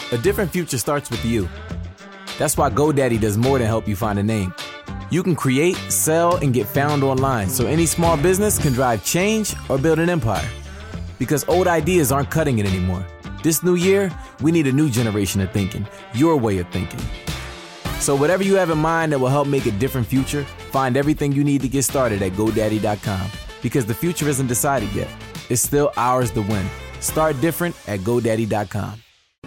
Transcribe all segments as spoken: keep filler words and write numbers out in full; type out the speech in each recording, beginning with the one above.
A different future starts with you. That's why GoDaddy does more than help you find a name. You can create, sell, and get found online so any small business can drive change or build an empire. Because old ideas aren't cutting it anymore. This new year, we need a new generation of thinking, your way of thinking. So whatever you have in mind that will help make a different future, find everything you need to get started at GoDaddy dot com. Because the future isn't decided yet. It's still ours to win. Start different at GoDaddy dot com.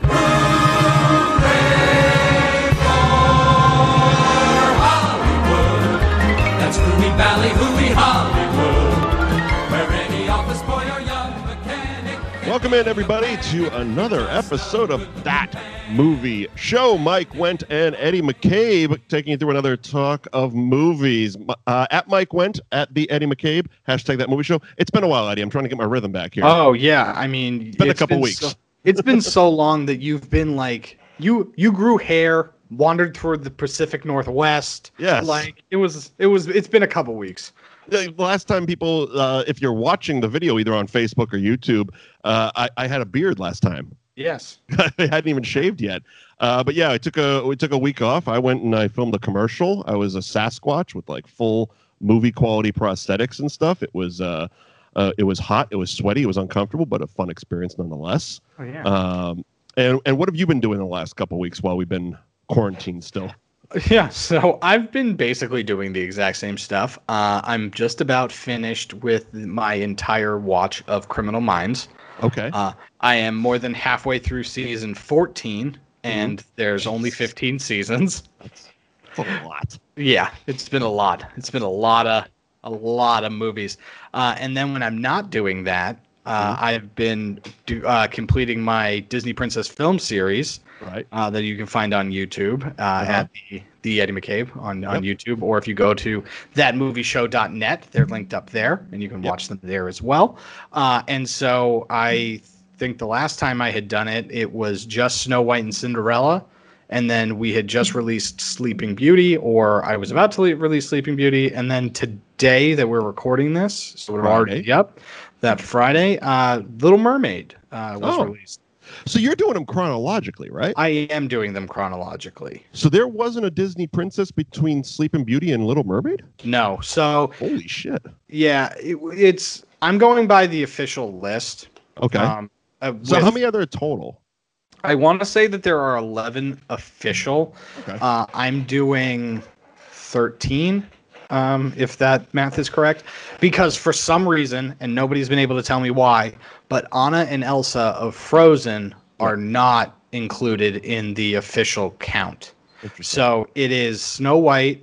Valley, Hooey, Hollywood, where any office boy or young mechanic. Welcome in, everybody, to another episode of That Movie Show. Mike Wendt and Eddie McCabe taking you through another talk of movies. Uh, at Mike Wendt, at the Eddie McCabe, hashtag That Movie Show. It's been a while, Eddie. I'm trying to get my rhythm back here. Oh, yeah. I mean, it's been a couple been weeks. So, it's been so long that you've been like, you you grew hair, wandered toward the Pacific Northwest. Yes. Like it was it was it's been a couple weeks. The last time people, uh, if you're watching the video either on Facebook or YouTube, uh, I, I had a beard last time. Yes. I hadn't even shaved yet. Uh, but yeah, I took a we took a week off. I went and I filmed a commercial. I was a Sasquatch with like full movie quality prosthetics and stuff. It was uh, uh, it was hot. It was sweaty. It was uncomfortable, but a fun experience nonetheless. Oh yeah. Um, and and what have you been doing the last couple of weeks while we've been quarantined still? Yeah, so I've been basically doing the exact same stuff. Uh, I'm just about finished with my entire watch of Criminal Minds. Okay. Uh, I am more than halfway through season fourteen, and mm-hmm. there's only fifteen seasons. That's, that's a lot. Yeah, it's been a lot. It's been a lot of a lot of movies. Uh, and then when I'm not doing that, uh, mm-hmm. I've been do, uh, completing my Disney Princess film series. Right. Uh, that you can find on YouTube uh, uh-huh. at the, the Eddie McCabe on, on yep. YouTube, or if you go to that movie show dot net, they're linked up there, and you can yep. watch them there as well. Uh, and so I think the last time I had done it, it was just Snow White and Cinderella, and then we had just released Sleeping Beauty, or I was about to le- release Sleeping Beauty, and then today that we're recording this, so we're already up, that Friday, uh, Little Mermaid uh, was oh. released. So you're doing them chronologically, right? I am doing them chronologically. So there wasn't a Disney princess between Sleeping Beauty and Little Mermaid? No. So holy shit. Yeah, it, it's. I'm going by the official list. Okay. Um, uh, so with, how many are there total? I want to say that there are eleven official. Okay. Uh, I'm doing thirteen. Um, if that math is correct, because for some reason, and nobody's been able to tell me why, but Anna and Elsa of Frozen are not included in the official count. So it is Snow White,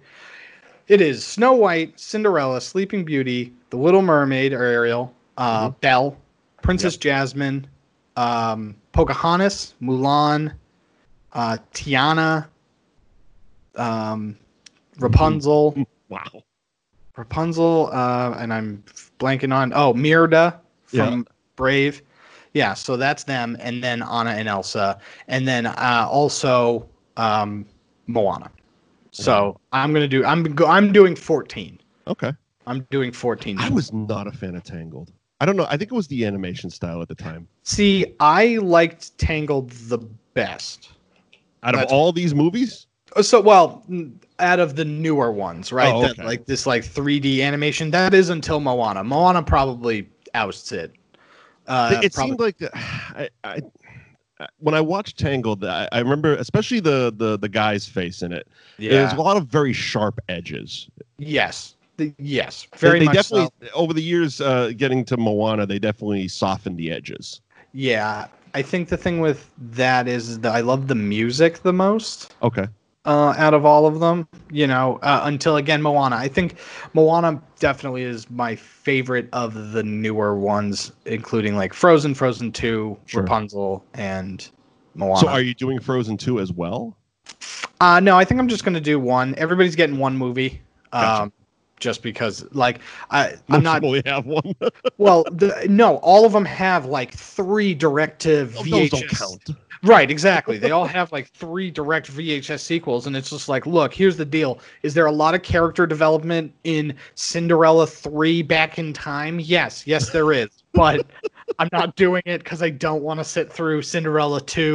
it is Snow White, Cinderella, Sleeping Beauty, The Little Mermaid or Ariel, uh, mm-hmm. Belle, Princess yep. Jasmine, um, Pocahontas, Mulan, uh, Tiana, um, Rapunzel. Mm-hmm. Wow. Rapunzel, uh, and I'm blanking on, oh, Merida from yeah. Brave. Yeah, so that's them, and then Anna and Elsa, and then uh, also um, Moana. So yeah. I'm gonna do, I'm go, I'm doing fourteen. Okay. I'm doing fourteen. I was not a fan of Tangled. I don't know. I think it was the animation style at the time. See, I liked Tangled the best. Out of that's all these movies? So, well, out of the newer ones, right? Oh, okay. That, like this, like three D animation. That is until Moana. Moana probably ousts it. Uh, it probably. seemed like the, I, I, when I watched Tangled, I, I remember especially the the the guy's face in it. Yeah. There's a lot of very sharp edges. Yes. The, yes. Very they, they much definitely so. Over the years, uh, getting to Moana, they definitely softened the edges. Yeah, I think the thing with that is that I love the music the most. Okay. Uh, out of all of them, you know, uh, until again Moana. I think Moana definitely is my favorite of the newer ones, including like Frozen, Frozen two, sure. Rapunzel, and Moana. So, are you doing Frozen two as well? Uh, no, I think I'm just gonna do one. Everybody's getting one movie, gotcha. um, just because, like, I Most I'm not. Only have one. well, the, no, all of them have like three direct to oh, V H S. Those don't count. Right, exactly. They all have like three direct V H S sequels, and it's just like, look, here's the deal. Is there a lot of character development in Cinderella three back in time? Yes, yes, there is. But I'm not doing it because I don't want to sit through Cinderella two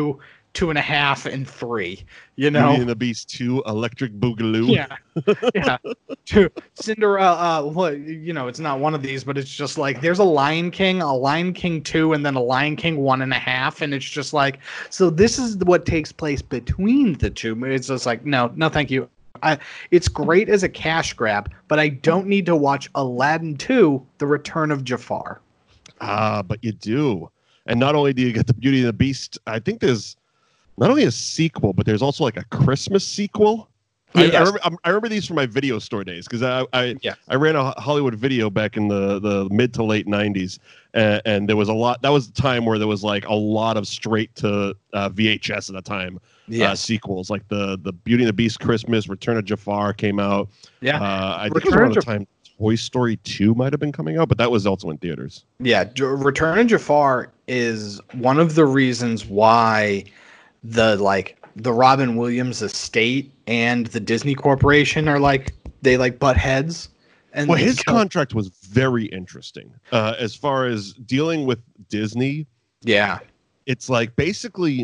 two and a half, and three. You Beauty know, and the Beast two, Electric Boogaloo. yeah, yeah. Two, Cinderella. Uh, well, you know, it's not one of these, but it's just like there's a Lion King, a Lion King two, and then a Lion King one and a half, and it's just like, so this is what takes place between the two. It's just like, no, no, thank you. I, it's great as a cash grab, but I don't need to watch Aladdin two, The Return of Jafar. Ah, but you do. And not only do you get the Beauty and the Beast, I think there's not only a sequel, but there's also like a Christmas sequel. I, Yes. I, remember, I remember these from my video store days because I I, Yeah. I ran a Hollywood Video back in the, the mid to late nineties, and, and there was a lot. That was the time where there was like a lot of straight to uh, V H S at the time. Uh, Yes. sequels like the the Beauty and the Beast Christmas, Return of Jafar came out. Yeah. Uh, I think it was Return around of the Jaf- time Toy Story two might have been coming out, but that was also in theaters. Yeah, J- Return of Jafar is one of the reasons why the like the Robin Williams estate and the Disney Corporation are like they like butt heads. And Well, they his go- contract was very interesting uh, as far as dealing with Disney. yeah, It's like basically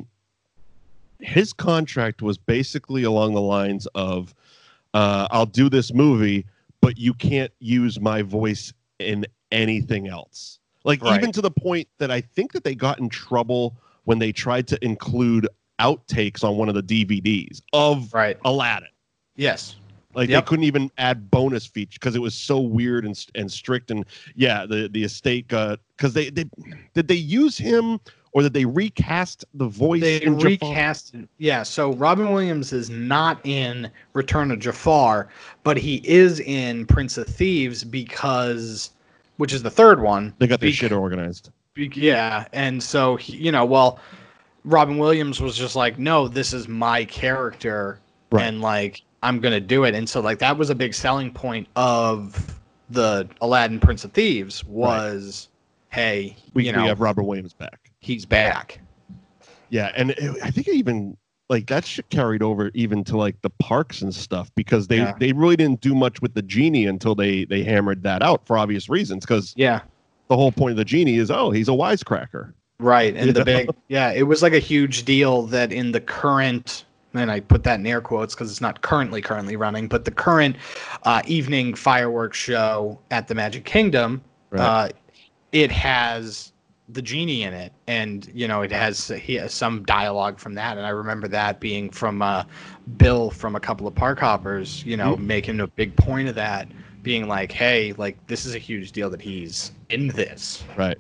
his contract was basically along the lines of uh, I'll do this movie, but you can't use my voice in anything else. Like Right. even to the point that I think that they got in trouble when they tried to include outtakes on one of the D V Ds of right. Aladdin. Yes. Like Yep. they couldn't even add bonus features because it was so weird and and strict. And yeah, the the estate got because they they did they use him or did they recast the voice? They in Jafar? recast yeah, so Robin Williams is not in Return of Jafar, but he is in Prince of Thieves because which is the third one. They got their bec- shit organized. Be- Yeah, and so he, you know, well, Robin Williams was just like, no, this is my character, Right. and like I'm gonna do it, and so like that was a big selling point of the Aladdin Prince of Thieves was, hey, We, you know, we have Robert Williams back. he's back. Yeah, and it, I think it even like that shit carried over even to like the parks and stuff because they Yeah. they really didn't do much with the genie until they they hammered that out for obvious reasons because Yeah, the whole point of the genie is oh he's a wisecracker. right, and You the know? big yeah, it was like a huge deal that in the current. And I put that in air quotes because it's not currently currently running, but the current uh, evening fireworks show at the Magic Kingdom, Right. uh, it has the genie in it, and you know it has he has some dialogue from that, and I remember that being from uh, Bill from a couple of Park Hoppers, you know, Mm-hmm. making a big point of that, being like, hey, like this is a huge deal that he's in this. Right.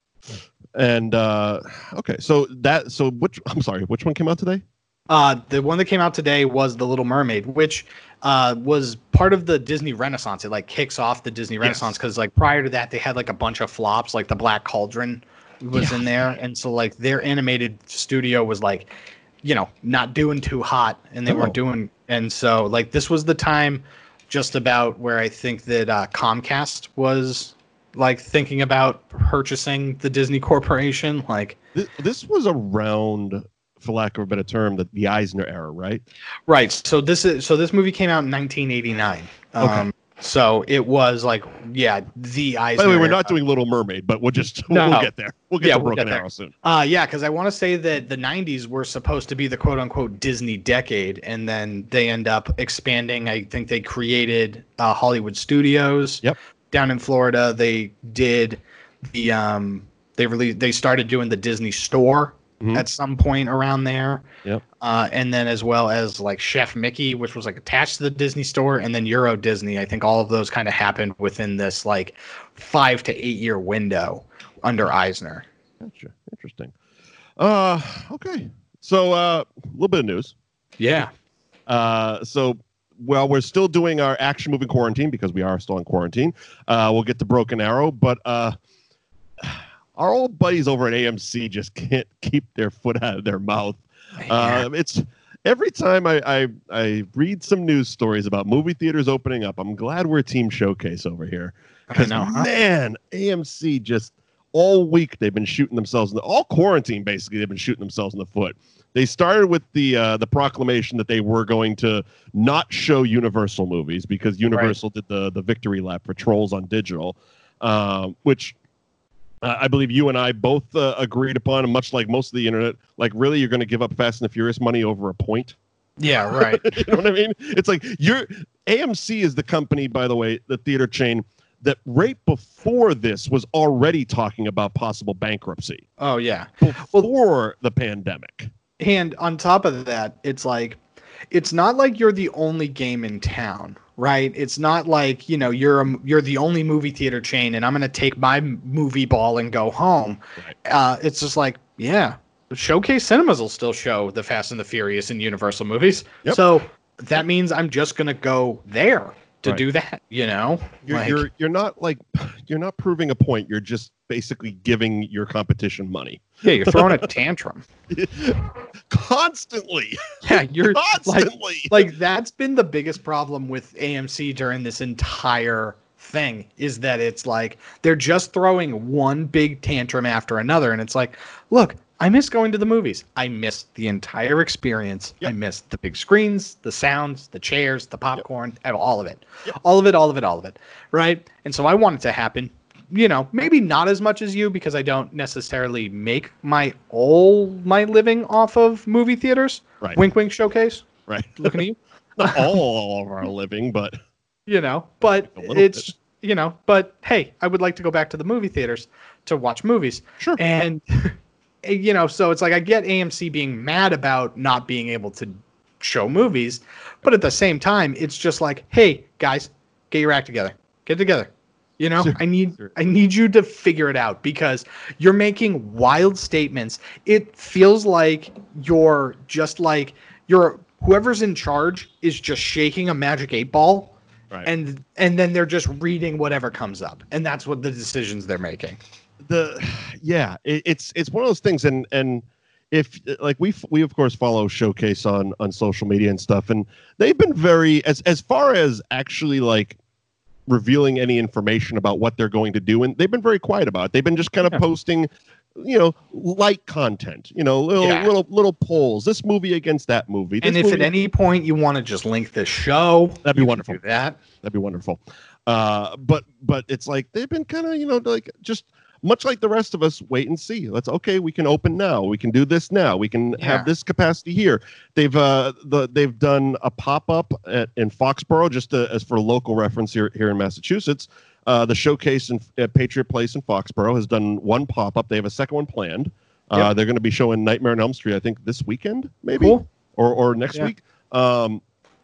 And uh okay, so that so which I'm sorry, which one came out today? Uh, the one that came out today was The Little Mermaid, which uh, was part of the Disney Renaissance. It like kicks off the Disney Renaissance because like prior to that they had like a bunch of flops, like The Black Cauldron was in there, and so like their animated studio was like, you know, not doing too hot, and they Oh. weren't doing, and so like this was the time, just about where I think that uh, Comcast was like thinking about purchasing the Disney Corporation, like. This, this was around, for lack of a better term, the, the Eisner era, right? Right. So this is so this movie came out in nineteen eighty-nine. Okay. Um, so it was like yeah, the Eisner. By the way, we're not era. doing Little Mermaid, but we'll just No. we'll get there. We'll get Yeah, to we'll Broken get there. Arrow soon. Uh yeah, because I want to say that the nineties were supposed to be the quote unquote Disney decade, and then they end up expanding. I think they created uh, Hollywood Studios. Yep. Down in Florida, they did the um they released they started doing the Disney Store. Mhm. At some point around there. Yep. Uh, and then as well as like Chef Mickey, which was like attached to the Disney Store, and then Euro Disney. I think all of those kind of happened within this like five to eight year window under Eisner. Gotcha. Interesting. Uh, okay. So uh, a little bit of news. Yeah. Uh, so while we're still doing our action movie quarantine because we are still in quarantine, uh, we'll get to Broken Arrow. But uh, our old buddies over at A M C just can't keep their foot out of their mouth. Um, it's every time I, I I read some news stories about movie theaters opening up, I'm glad we're Team Showcase over here. I Because know, huh? man, A M C just all week they've been shooting themselves in the all quarantine basically they've been shooting themselves in the foot. They started with the uh, the proclamation that they were going to not show Universal movies because Universal did the the victory lap for Trolls on digital, um, which Uh, I believe you and I both uh, agreed upon, much like most of the internet, like, really, you're going to give up Fast and the Furious money over a point? Yeah, right. You know what I mean? It's like you're A M C is the company, by the way, the theater chain that right before this was already talking about possible bankruptcy. Oh, yeah. Before the pandemic. And on top of that, it's like, it's not like you're the only game in town, right? It's not like, you know, you're a, you're the only movie theater chain and I'm going to take my movie ball and go home. Right. Uh, it's just like, yeah, Showcase Cinemas will still show the Fast and the Furious and Universal movies. Yep. So that means I'm just going to go there to right. do that, you know? You're, like, you're you're not like you're not proving a point. You're just basically giving your competition money. Yeah, you're throwing a tantrum. Constantly. Yeah, you're constantly. Like, like that's been the biggest problem with A M C during this entire thing, is that it's like they're just throwing one big tantrum after another. And it's like, look, I miss going to the movies. I miss the entire experience. Yep. I miss the big screens, the sounds, the chairs, the popcorn, yep. all of it. Yep. All of it, all of it, all of it. Right? And so I want it to happen. You know, maybe not as much as you, because I don't necessarily make my all my living off of movie theaters. Right. Wink, wink, Showcase. Right. Looking at you. Not all of our living, but you know, but it's bit. you know, but hey, I would like to go back to the movie theaters to watch movies. Sure. And you know, so it's like I get A M C being mad about not being able to show movies, but at the same time, it's just like, hey, guys, get your act together. Get together. You know, sure. I need sure. I need you to figure it out, because you're making wild statements. It feels like you're just like you're whoever's in charge is just shaking a magic eight ball, right. and and then they're just reading whatever comes up, and that's what the decisions they're making. The yeah, it, it's it's one of those things, and and if like we we of course follow Showcase on on social media and stuff, and they've been very as as far as actually like revealing any information about what they're going to do, and they've been very quiet about it. They've been just kind of yeah. posting, you know, light content, you know, little yeah. little little polls. This movie against that movie. This and if movie... at any point you want to just link this show, that'd be wonderful. Do that that'd be wonderful. Uh, but but it's like they've been kind of, you know, like just. Much like the rest of us, wait and see. Let's okay. We can open now. We can do this now. We can yeah. have this capacity here. They've uh the they've done a pop up in Foxborough, just to, as for local reference here here in Massachusetts. Uh, the Showcase in at Patriot Place in Foxborough has done one pop up. They have a second one planned. Uh, yep. They're going to be showing Nightmare on Elm Street, I think, this weekend, maybe, cool. or or next yeah. week. Um,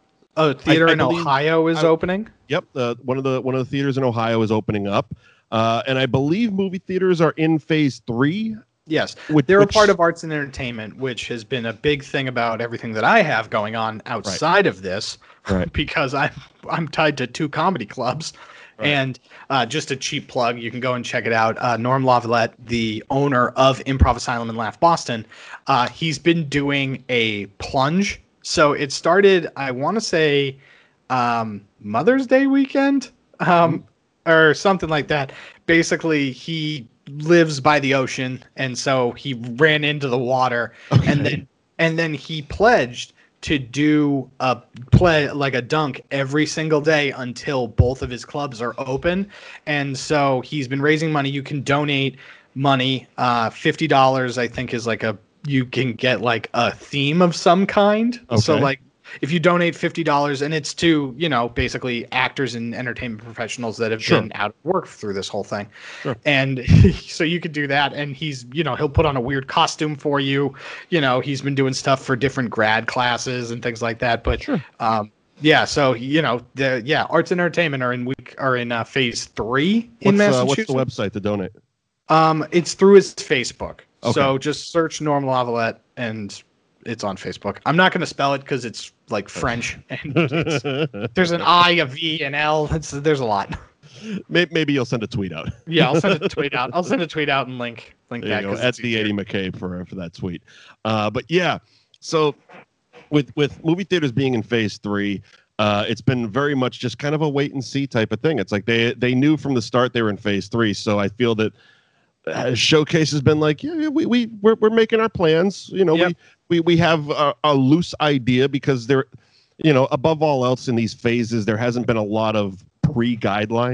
a theater I, I in believe, Ohio is I, opening. Yep, uh, one of the one of the theaters in Ohio is opening up. Uh, and I believe movie theaters are in phase three. Yes, which, they're which, a part of arts and entertainment, which has been a big thing about everything that I have going on outside right. of this, right. because I'm I'm tied to two comedy clubs. Right. And uh, just a cheap plug, you can go and check it out. Uh, Norm Lavalette, the owner of Improv Asylum in Laugh Boston, uh, he's been doing a plunge. So it started, I want to say, um, Mother's Day weekend. Um, mm-hmm. Or something like that. Basically, he lives by the ocean, and so he ran into the water, okay. and then and then he pledged to do a play like a dunk every single day until both of his clubs are open. And so he's been raising money. You can donate money. Uh, fifty dollars, I think, is like a you can get like a theme of some kind. Okay. So like. If you donate fifty dollars, and it's to, you know, basically actors and entertainment professionals that have sure. been out of work through this whole thing. Sure. And so you could do that. And he's, you know, he'll put on a weird costume for you. You know, he's been doing stuff for different grad classes and things like that. But sure. um, yeah, so, you know, the yeah, arts and entertainment are in week are in uh, phase three in what's, Massachusetts. Uh, what's the website to donate? Um, it's through his Facebook. Okay. So just search Norm Lavalette and it's on Facebook. I'm not going to spell it because it's like French, and there's an I, a V, an L. It's, there's a lot. Maybe you'll send a tweet out. Yeah, I'll send a tweet out. I'll send a tweet out and link link there that. You go. At the Eddie McCabe for for that tweet. Uh, but yeah, so with with movie theaters being in phase three, uh, it's been very much just kind of a wait and see type of thing. It's like they they knew from the start they were in phase three. So I feel that uh, Showcase has been like, yeah, we we we're we're making our plans. You know, yep. we. We we have a, a loose idea because there, you know, above all else in these phases, there hasn't been a lot of pre-guidelines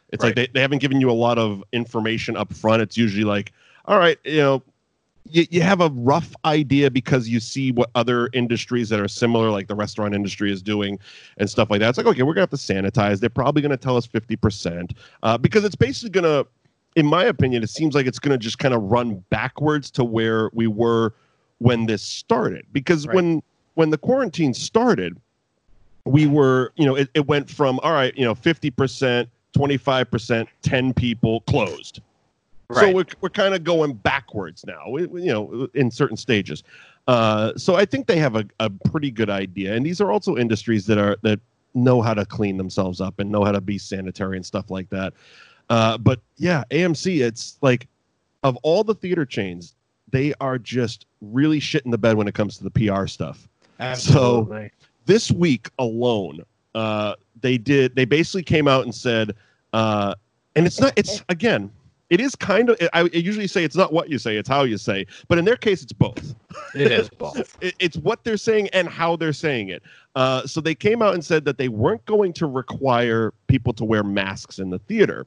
It's Right. like they, they haven't given you a lot of information up front. It's usually like, all right, you know, you, you have a rough idea because you see what other industries that are similar, like the restaurant industry is doing and stuff like that. It's like, okay, we're going to have to sanitize. They're probably going to tell us fifty percent uh, because it's basically going to, in my opinion, it seems like it's going to just kind of run backwards to where we were when this started. Because Right. when when the quarantine started, we were, you know, it, it went from, all right, you know, fifty percent, twenty-five percent, ten people closed. So Right. we're we're kind of going backwards now, we, we- you know, in certain stages. Uh, so I think they have a, a pretty good idea, and these are also industries that are that know how to clean themselves up and know how to be sanitary and stuff like that. Uh, but yeah, A M C, it's like of all the theater chains, they are just really shit in the bed when it comes to the P R stuff. Absolutely. This week alone, uh, they did. They basically came out and said, uh, and it's not. It's again. It is kind of. I usually say it's not what you say, it's how you say. But in their case, it's both. It is both. It, it's what they're saying and how they're saying it. Uh, so they came out and said that they weren't going to require people to wear masks in the theater.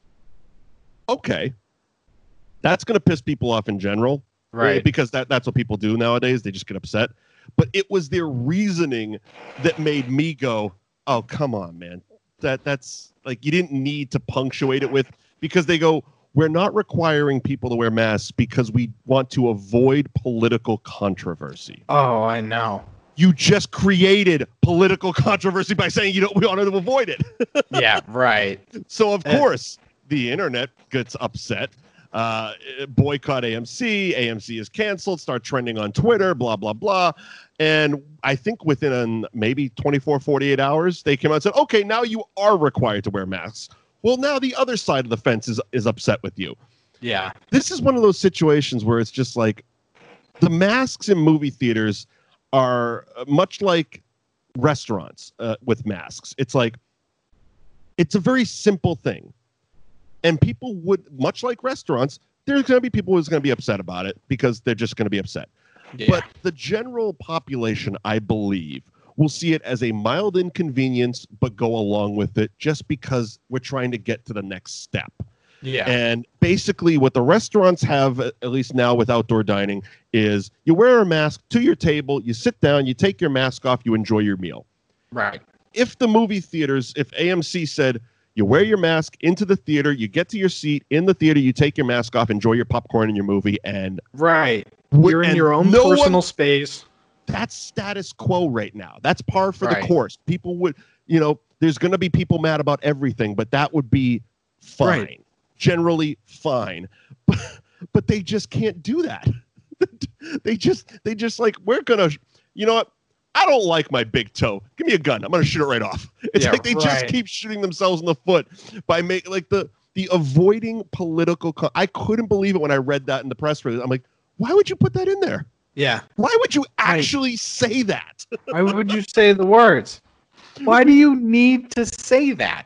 Okay, that's going to piss people off in general, Right. Because that, that's what people do nowadays. They just get upset. But it was their reasoning that made me go, "Oh, come on, man! That that's like you didn't need to punctuate it with," because they go, "We're not requiring people to wear masks because we want to avoid political controversy." Oh, I know. You just created political controversy by saying you don't we want to avoid it. Yeah, right. So of Uh, course the internet gets upset. Uh, boycott A M C. A M C is canceled. Start trending on Twitter. Blah blah blah. And I think within an, maybe twenty-four, forty-eight hours, they came out and said, "Okay, now you are required to wear masks." Well, now the other side of the fence is is upset with you. Yeah. This is one of those situations where it's just like the masks in movie theaters are much like restaurants uh, with masks. It's like it's a very simple thing. And people would, much like restaurants, there's going to be people who's going to be upset about it because they're just going to be upset. Yeah. But the general population, I believe, will see it as a mild inconvenience, but go along with it just because we're trying to get to the next step. yeah. And basically what the restaurants have, at least now with outdoor dining, is you wear a mask to your table, you sit down, you take your mask off, you enjoy your meal. Right. If the movie theaters, if A M C said, you wear your mask into the theater, you get to your seat in the theater, you take your mask off, enjoy your popcorn and your movie, and Right. Would- You're in and your own no personal one- space. that's status quo right now. That's par for Right. the course. People would, you know, there's going to be people mad about everything, but that would be fine. Right. Generally fine. But, but they just can't do that. they just, they just like, we're going to, you know what? I don't like my big toe. Give me a gun. I'm going to shoot it right off. It's Yeah, like they just right. keep shooting themselves in the foot by making like the, the avoiding political. Con- I couldn't believe it when I read that in the press release. I'm like, why would you put that in there? Yeah. Why would you actually say that? Why would you say the words? Why do you need to say that?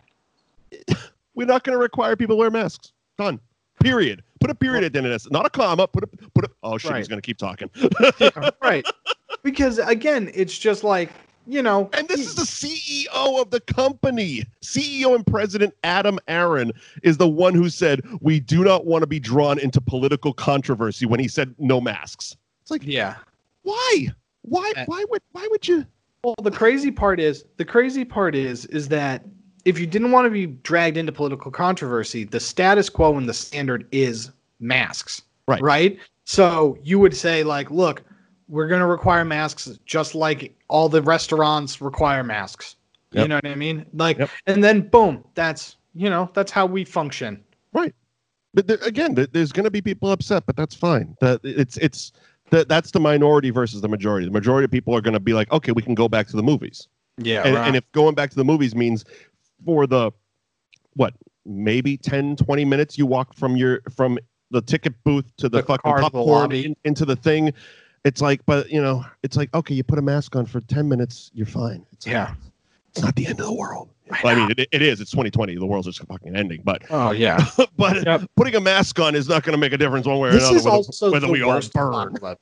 We're not going to require people to wear masks. Done. Period. Put a period at the end of this. Not a comma. Put a put a. Oh shit! Right. He's going to keep talking. Right. Because again, it's just like, you know, And this is the C E O of the company. C E O and President Adam Aaron is the one who said we do not want to be drawn into political controversy when he said no masks. It's like, yeah. why? Why? Uh, Why would? Why would you? Well, the crazy part is, the crazy part is, is that if you didn't want to be dragged into political controversy, the status quo and the standard is masks. Right. Right. So you would say like, look, we're going to require masks just like all the restaurants require masks. You Yep. know what I mean? Like, Yep. and then boom, that's, you know, that's how we function. Right. But there, again, there- there's going to be people upset, but that's fine. That it's it's that that's the minority versus the majority. The majority of people are going to be like, okay, we can go back to the movies. Yeah. And, and if going back to the movies means for the what maybe ten, twenty minutes you walk from your from the ticket booth to the, The fucking car to the popcorn lobby. in- into the thing, it's like, but you know, it's like, okay, you put a mask on for ten minutes, you're fine. It's Yeah. not, it's not the end of the world. I Well, I know. mean, it, it is. It's twenty twenty. The world's just fucking ending. But Oh yeah. but Yep. putting a mask on is not going to make a difference one way or This another. is Whether, also whether the we all worst burn. apocalypse.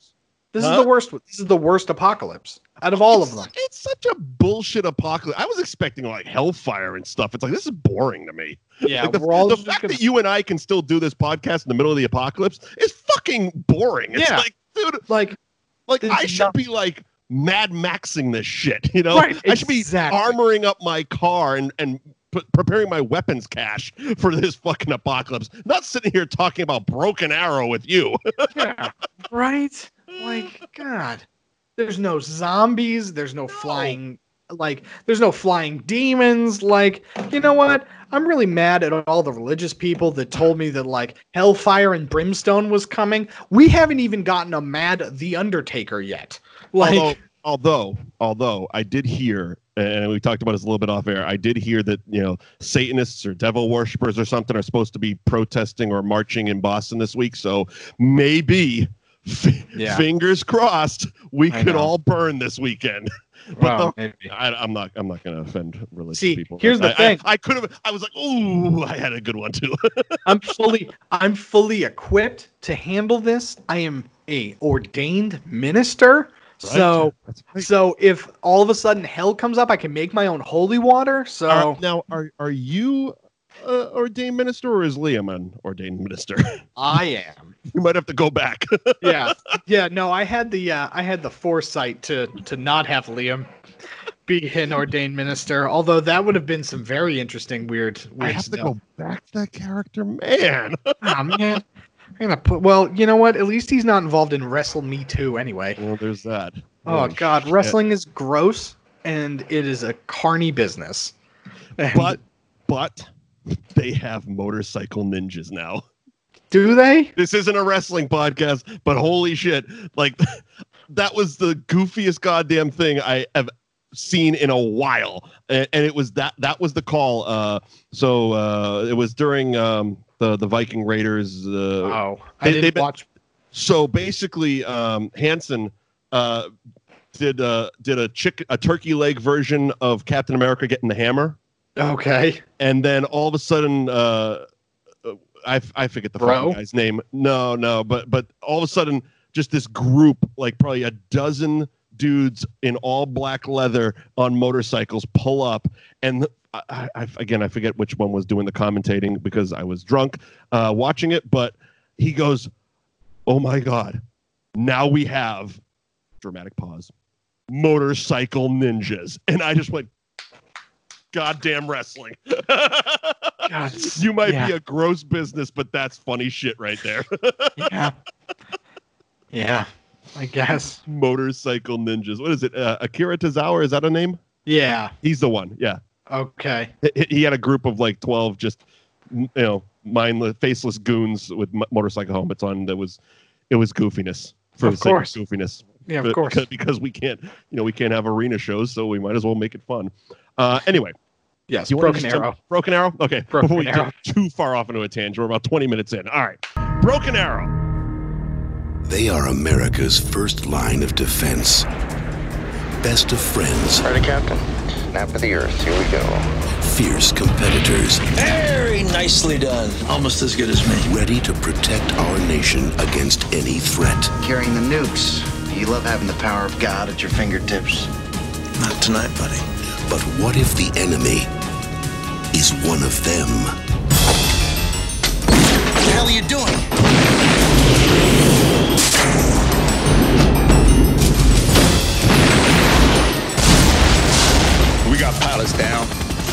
This Huh? is the worst. This is the worst apocalypse out of all it's, of them. It's such a bullshit apocalypse. I was expecting like hellfire and stuff. It's like, this is boring to me. Yeah, Like, the, we're all the just fact gonna- that you and I can still do this podcast in the middle of the apocalypse is fucking boring. It's Yeah. like, dude, Like, like there's I should nothing- be like Mad Maxing this shit, you know? Right, I should be exactly. armoring up my car and and p- preparing my weapons cache for this fucking apocalypse. Not sitting here talking about Broken Arrow with you. yeah, right? Like, God, there's no zombies. There's no, flying, like, there's no flying demons. Like, you know what? I'm really mad at all the religious people that told me that, like, hellfire and brimstone was coming. We haven't even gotten a Mad the Undertaker yet. Like, although, although, although I did hear, and we talked about this a little bit off air, I did hear that, you know, Satanists or devil worshippers or something are supposed to be protesting or marching in Boston this week. So maybe, f- Yeah. fingers crossed, we I could know. all burn this weekend. But well, the- maybe. I, I'm not. I'm not going to offend religious See, people. here's the I, thing. I, I could have. I was like, ooh, I had a good one too. I'm fully I'm fully equipped to handle this. I am a ordained minister. So That's right. so if all of a sudden hell comes up, I can make my own holy water. So Are- now, are are you uh, ordained minister, or is Liam an ordained minister? I am. You might have to go back. Yeah. Yeah, no, I had the uh, I had the foresight to to not have Liam be an ordained minister, although that would have been some very interesting weird weird I have to stuff. go back to that character, man. Oh, man. I'm gonna put well, you know what? At least he's not involved in Wrestle Me Too anyway. Well, there's that. Oh Holy God, shit. wrestling is gross and it is a carny business. And But but they have motorcycle ninjas now. do they? This isn't a wrestling podcast, but holy shit, like that was the goofiest goddamn thing I have seen in a while, and, and it was that that was the call. Uh, so uh, it was during um, the the Viking Raiders. Uh, Oh, I they- didn't they've been- watch. So basically, um, Hanson uh, did uh, did a chick a turkey leg version of Captain America getting the hammer, Okay. and then all of a sudden, uh, I I forget the Bro? fucking guy's name. No, no, but but all of a sudden, just this group, like probably a dozen dudes in all black leather on motorcycles, pull up, and I, I again I forget which one was doing the commentating because I was drunk uh, watching it, but he goes, "Oh my God, now we have," dramatic pause, "motorcycle ninjas," and I just went, "Goddamn wrestling." God, You might yeah. be a gross business, but that's funny shit right there. Yeah. Yeah. I guess. Motorcycle ninjas. What is it? Uh, Akira Tozawa, is that a name? Yeah. He's the one. Yeah. Okay. He, he had a group of like twelve just, you know, mindless, faceless goons with m- motorcycle helmets on. That was, it was goofiness for Of the sake course. of goofiness. Yeah, of But- course. Because, because we can't, you know, we can't have arena shows, so we might as well make it fun. Uh, anyway. Yes. You wanna Broken just jump- Arrow. Broken Arrow? Okay. Broken Before we Arrow. get too far off into a tangent, we're about twenty minutes in. All right. Broken Arrow. They are America's first line of defense. Best of friends, Ready, Captain? Snap of the Earth. Here we go. fierce competitors, Very nicely done. Almost as good as me. ready to protect our nation against any threat. Carrying the nukes. You love having the power of God at your fingertips. Not tonight, buddy. But what if the enemy is one of them? What the hell are you doing? We got pilots down.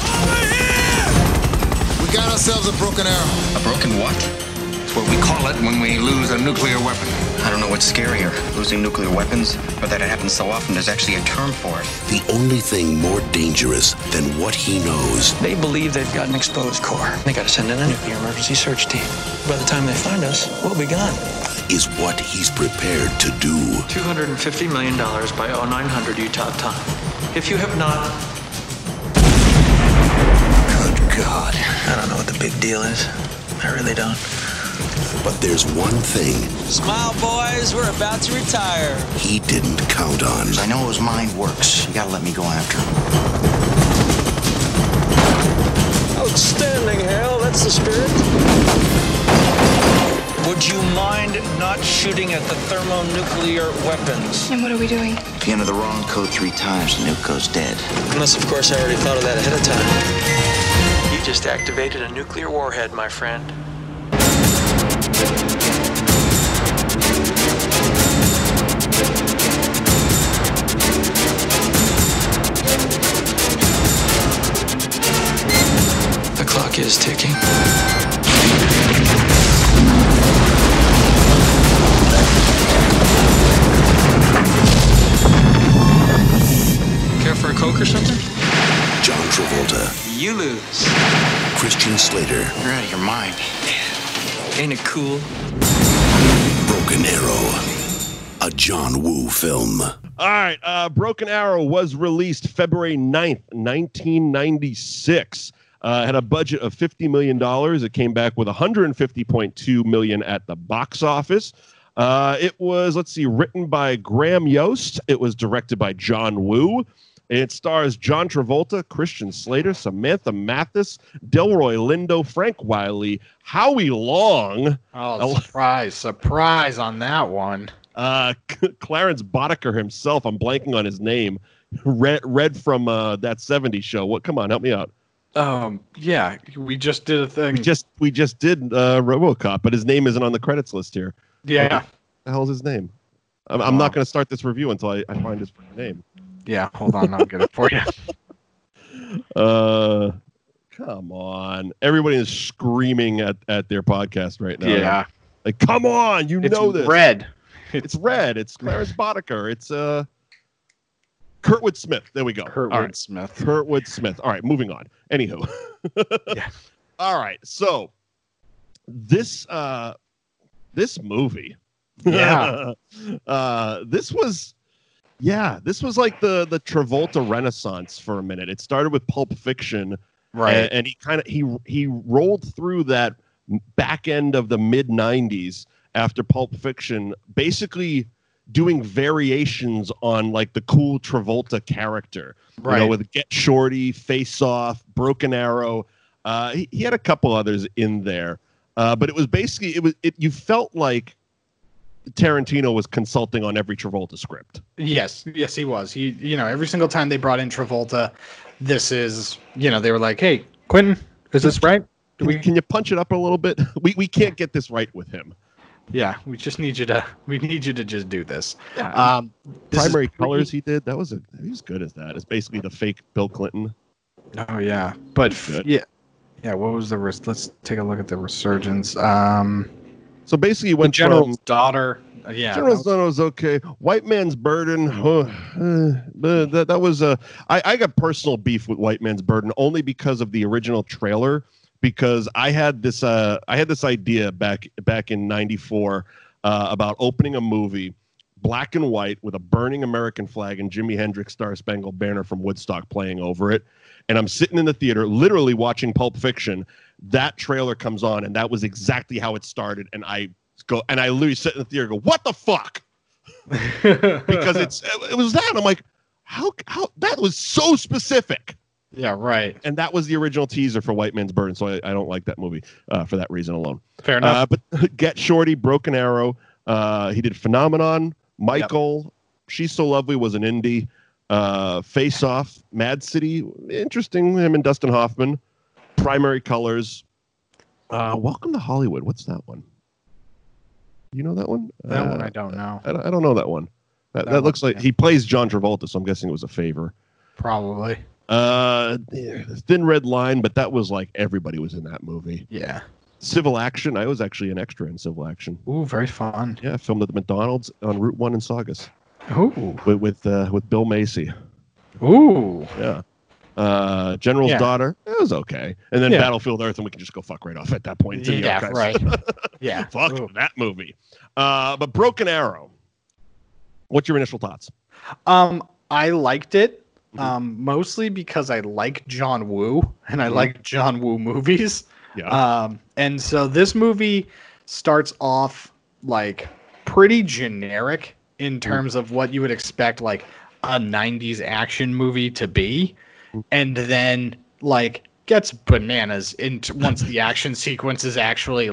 We got ourselves a broken arrow. A broken what? It's what we call it when we lose a nuclear weapon. I don't know what's scarier, losing nuclear weapons, or that it happens so often there's actually a term for it. The only thing more dangerous than what he knows They believe they've got an exposed core. They got to send in a nuclear emergency search team. By the time they find us, we'll be gone. is what he's prepared to do. two hundred fifty million dollars by oh nine hundred Utah time. If you have not... Good God. I don't know what the big deal is. I really don't. But there's one thing Smile, boys, we're about to retire. he didn't count on. I know his mind works. You gotta let me go after him. Outstanding, Hal. That's the spirit. Would you mind not shooting at the thermonuclear weapons? And what are we doing? If you enter the wrong code three times, the nuke goes dead. Unless, of course, I already thought of that ahead of time. You just activated a nuclear warhead, my friend. The clock is ticking. Care for a Coke or something? John Travolta. You lose. Christian Slater. You're out of your mind. Ain't it cool? Broken Arrow. A John Woo film. All right. Uh, Broken Arrow was released February ninth, nineteen ninety-six. Uh, had a budget of fifty million dollars. It came back with one hundred fifty point two million dollars at the box office. Uh, it was, let's see, written by Graham Yost. It was directed by John Woo. It stars John Travolta, Christian Slater, Samantha Mathis, Delroy Lindo, Frank Wiley, Howie Long. Oh, surprise, surprise on that one. Uh, Clarence Boddicker himself. I'm blanking on his name. Red, Red from uh, that seventies show. What? Come on, help me out. Um, yeah, we just did a thing. We just we just did uh, RoboCop, but his name isn't on the credits list here. Yeah. What the hell's his name? I'm, I'm not going to start this review until I, I find his name. Yeah, hold on, I'll get it for you. Uh, come on. Everybody is screaming at, at their podcast right now. Yeah. Like, come on, you it's know this. Red. It's Red. It's Clarence Boddicker. It's uh, Kurtwood Smith. There we go. Kurtwood All right. Smith. Kurtwood Smith. All right, moving on. Anywho. Yeah. All right, so this uh, this movie. Yeah. uh, this was... Yeah, this was like the the Travolta Renaissance for a minute. It started with Pulp Fiction, right? And, and he kind of he he rolled through that back end of the mid nineties after Pulp Fiction, basically doing variations on like the cool Travolta character, right? You know, with Get Shorty, Face Off, Broken Arrow. Uh, he, he had a couple others in there, uh, but it was basically it was it. You felt like Tarantino was consulting on every Travolta script. Yes, yes, he was. He, you know, every single time they brought in Travolta, this is, you know, they were like, "Hey, Quentin, is this right? Do we can you punch it up a little bit? We we can't get this right with him. Yeah, we just need you to we need you to just do this." Yeah. Um, this Primary is, Colors he did. That was a he was good as that. It's basically the fake Bill Clinton. Oh yeah, but f- yeah, yeah. What was the res- let's take a look at the resurgence. Um. So basically, when General's from, daughter, uh, yeah, General's daughter was okay. White Man's Burden, uh, uh, that that was a. Uh, I I got personal beef with White Man's Burden only because of the original trailer. Because I had this, uh, I had this idea back back in ninety-four uh, about opening a movie, black and white, with a burning American flag and Jimi Hendrix Star Spangled Banner from Woodstock playing over it. And I'm sitting in the theater, literally watching Pulp Fiction. That trailer comes on, and that was exactly how it started. And I go, and I literally sit in the theater and go, "What the fuck?" Because it's it was that. I'm like, how how that was so specific. Yeah, right. And that was the original teaser for White Man's Burden, so I, I don't like that movie uh, for that reason alone. Fair enough. Uh, but Get Shorty, Broken Arrow, uh, he did Phenomenon, Michael, yep. She's So Lovely was an indie, uh, Face Off, Mad City, interesting, him and Dustin Hoffman, Primary Colors, uh, Welcome to Hollywood. What's that one? You know that one? That uh, one I don't know. I don't, I don't know that one. That, that, that looks one, like yeah. He plays John Travolta, so I'm guessing it was a favor. Probably. Uh, Thin Red Line, but that was like everybody was in that movie. Yeah. Civil Action. I was actually an extra in Civil Action. Ooh, very fun. Yeah, filmed at the McDonald's on Route One in Saugus. Ooh. With with, uh, with Bill Macy. Ooh. Yeah. Uh, General's yeah. Daughter. It was okay. And then yeah. Battlefield Earth, and we can just go fuck right off at that point. Into yeah, the right. Yeah. Fuck Ooh. that movie. Uh, but Broken Arrow. What's your initial thoughts? Um, I liked it. Um, mostly because I like John Woo and I mm-hmm. like John Woo movies. Yeah. Um, and so this movie starts off like pretty generic in terms mm-hmm. of what you would expect like a nineties action movie to be, mm-hmm. and then like gets bananas into once the action sequences actually like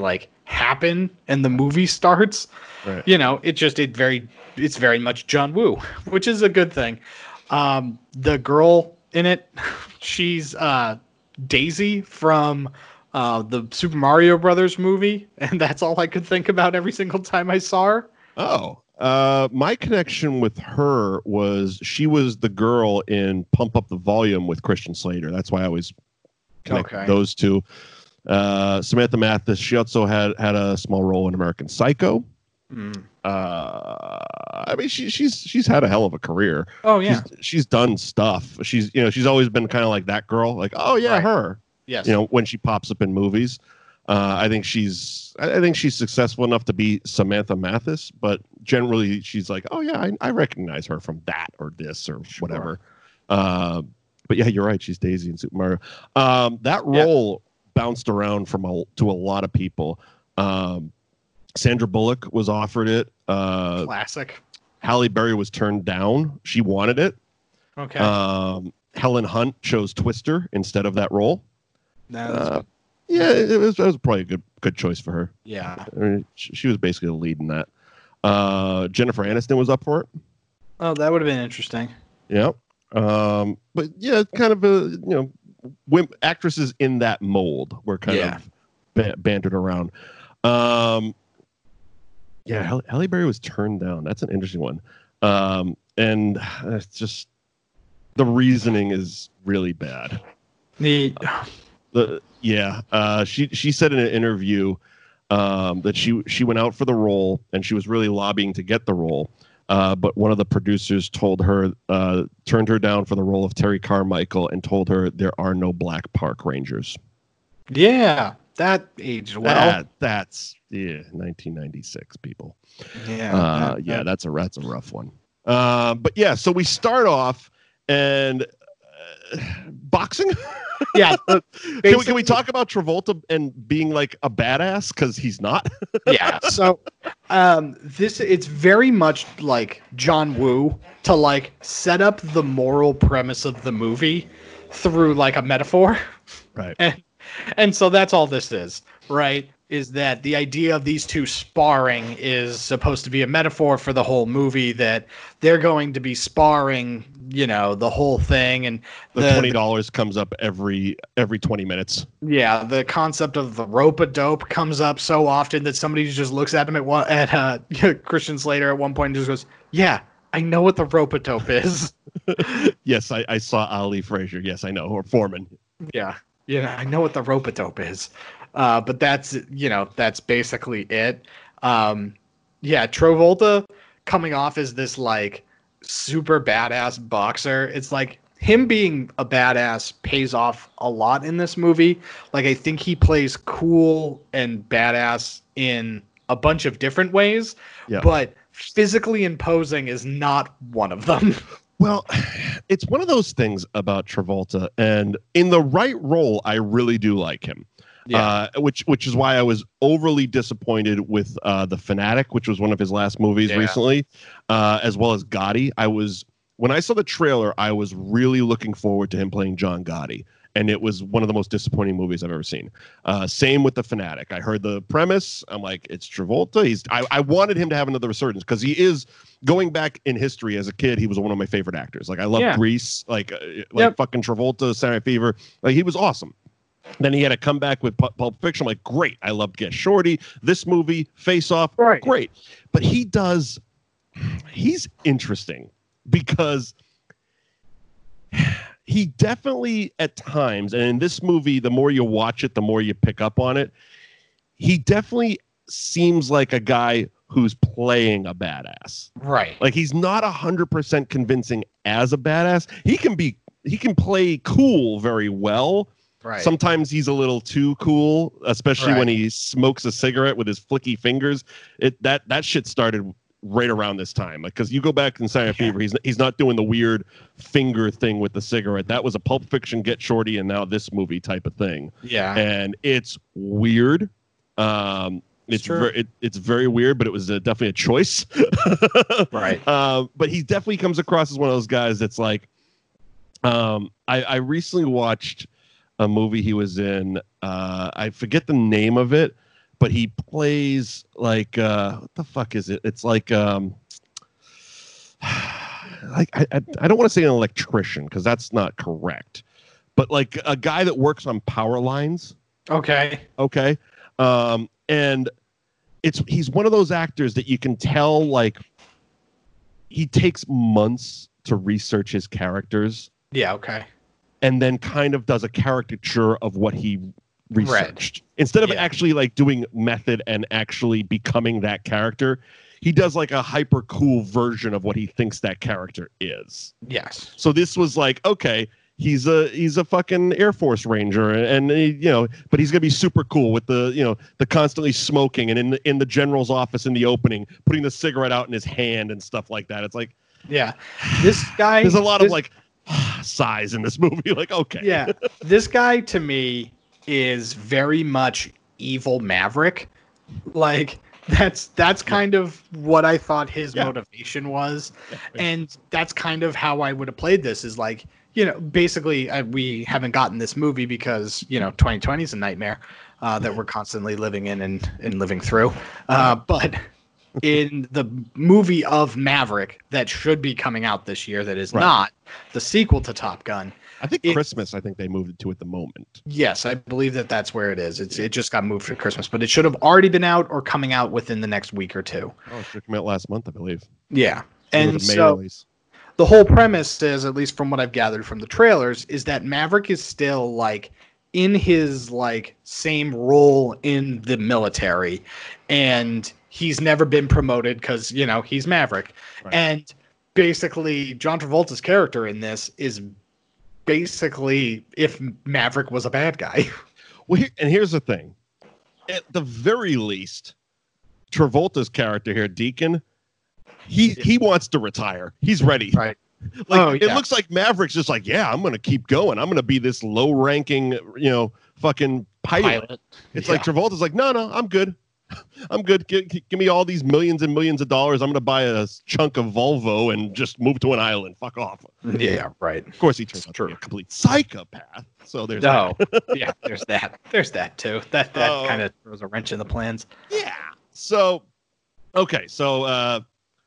happen and the movie starts. Right. You know, it just it very it's very much John Woo, which is a good thing. Um, the girl in it, she's uh, Daisy from uh, the Super Mario Brothers movie, and that's all I could think about every single time I saw her. Oh, uh, my connection with her was she was the girl in Pump Up the Volume with Christian Slater. That's why I always connect Okay. those two. Uh, Samantha Mathis. She also had had a small role in American Psycho. Mm. Uh, I mean, she, she's she's had a hell of a career. Oh yeah, she's, she's done stuff. She's you know she's always been kind of like that girl. Like, oh yeah, Right. her. yes, You know, when she pops up in movies. Uh, I think she's I I think she's successful enough to be Samantha Mathis, but generally she's like, oh yeah, I, I recognize her from that or this or whatever. Uh, but yeah, you're right. She's Daisy in Super Mario. Um, that role bounced around from a, to a lot of people. Um, Sandra Bullock was offered it. Uh, classic. Halle Berry was turned down. She wanted it. Okay, Um, Helen Hunt chose Twister instead of that role. That was- Uh, yeah, it was, it was probably a good good choice for her. yeah. I mean, she, she was basically the lead in that. Uh, Jennifer Aniston was up for it. Oh, that would have been interesting. Yeah. Um, but yeah, kind of a you know, wim- actresses in that mold were kind Yeah. of ba- bantered around. Um, yeah, Halle, Halle Berry was turned down. That's an interesting one. Um, and it's just the reasoning is really bad. The The yeah, uh, she she said in an interview um, that she she went out for the role and she was really lobbying to get the role, uh, but one of the producers told her uh, turned her down for the role of Terry Carmichael and told her there are no black park rangers. yeah, that aged well. That, that's yeah, nineteen ninety-six people. yeah, Uh, that- yeah, that- that's a that's a rough one. Uh, but yeah, so we start off and uh, boxing. yeah. uh, Can we, can basically- we talk about Travolta and being like a badass because he's not? yeah. So, um, this it's very much like John Woo to like set up the moral premise of the movie through like a metaphor, Right. and and so that's all this is, right? Is that the idea of these two sparring is supposed to be a metaphor for the whole movie, that they're going to be sparring, you know, the whole thing, and The twenty dollars comes up every every twenty minutes. yeah, the concept of the rope-a-dope comes up so often that somebody just looks at him at one at uh, Christian Slater at one point and just goes, "Yeah, I know what the rope-a-dope is." Yes, I, I saw Ali Frazier. Yes, I know. Or Foreman. Yeah, yeah, I know what the rope-a-dope is. Uh, but that's you know that's basically it. Um, yeah, Travolta coming off as this like super badass boxer. It's like him being a badass pays off a lot in this movie. Like I think he plays cool and badass in a bunch of different ways, Yeah. but physically imposing is not one of them. Well, it's one of those things about Travolta, and in the right role, I really do like him. Uh, which which is why I was overly disappointed with uh, The Fanatic, which was one of his last movies Yeah. recently, uh, as well as Gotti. I was when I saw the trailer, I was really looking forward to him playing John Gotti, and it was one of the most disappointing movies I've ever seen. Uh, same with The Fanatic. I heard the premise. I'm like, it's Travolta. He's I, I wanted him to have another resurgence because he is going back in history as a kid. He was one of my favorite actors. Like I love Yeah. Grease, like uh, like Yep. fucking Travolta, Saturday Night Fever. Like he was awesome. Then he had to come back with Pu- Pulp Fiction. I'm like, great. I love Get Shorty. This movie, Face Off, Right. great. But he does, he's interesting because he definitely at times, and in this movie, the more you watch it, the more you pick up on it. He definitely seems like a guy who's playing a badass. Right. Like he's not one hundred percent convincing as a badass. He can be, he can play cool very well. Right. Sometimes he's a little too cool, especially Right. when he smokes a cigarette with his flicky fingers. It that that shit started right around this time. Like, because you go back in Saturday Night Fever, he's he's not doing the weird finger thing with the cigarette. That was a Pulp Fiction, Get Shorty, and now this movie type of thing. Yeah. And it's weird. Um, it's true. very it, it's very weird, but it was a, definitely a choice. Right. Um, but he definitely comes across as one of those guys that's like. Um, I, I recently watched a movie he was in. Uh, I forget the name of it, but he plays like uh, what the fuck is it? It's like um, like I I, I don't want to say an electrician because that's not correct, but like a guy that works on power lines. Okay. Okay. Um, and it's he's one of those actors that you can tell like he takes months to research his characters. Yeah. Okay. And then kind of does a caricature of what he researched. Right. Instead of yeah. actually like doing method and actually becoming that character, he does like a hyper cool version of what he thinks that character is. Yes. So this was like, okay, he's a he's a fucking Air Force Ranger, and, and he, you know, but he's gonna be super cool with the you know the constantly smoking and in the in the general's office in the opening, putting the cigarette out in his hand and stuff like that. It's like, yeah, this guy. There's a lot this, of like sighs in this movie. Like, okay, yeah, this guy to me is very much evil Maverick. Like that's that's kind yeah. of what I thought his yeah. motivation was, yeah, and that's kind of how I would have played this. Is like, you know, basically uh, we haven't gotten this movie because you know twenty twenty is a nightmare uh, that we're constantly living in and and living through. Uh, but in the movie of Maverick that should be coming out this year, that is right. not the sequel to Top Gun. I think it, Christmas. I think they moved it to at the moment. Yes, I believe that that's where it is. It's it just got moved for Christmas, but it should have already been out or coming out within the next week or two. Oh, it should come out last month, I believe. Yeah, and so release. The whole premise is, at least from what I've gathered from the trailers, is that Maverick is still like in his like same role in the military, and he's never been promoted because you know he's Maverick, right. and basically John Travolta's character in this is basically if Maverick was a bad guy. Well, here, and here's the thing. At the very least, Travolta's character here, Deacon, he yeah. he wants to retire. He's ready. Right. Like, oh, it yeah. looks like Maverick's just like, yeah, I'm going to keep going. I'm going to be this low-ranking, you know, fucking pilot. pilot. It's yeah. like Travolta's like, no, no, I'm good. I'm good. Give, give me all these millions and millions of dollars. I'm going to buy a chunk of Volvo and just move to an island. Fuck off. Yeah, right. Of course, he turns out to be a complete psychopath. So there's no. that. yeah, there's that. There's that too. That that uh, kind of Oh. throws a wrench in the plans. Yeah. So, okay. So, uh,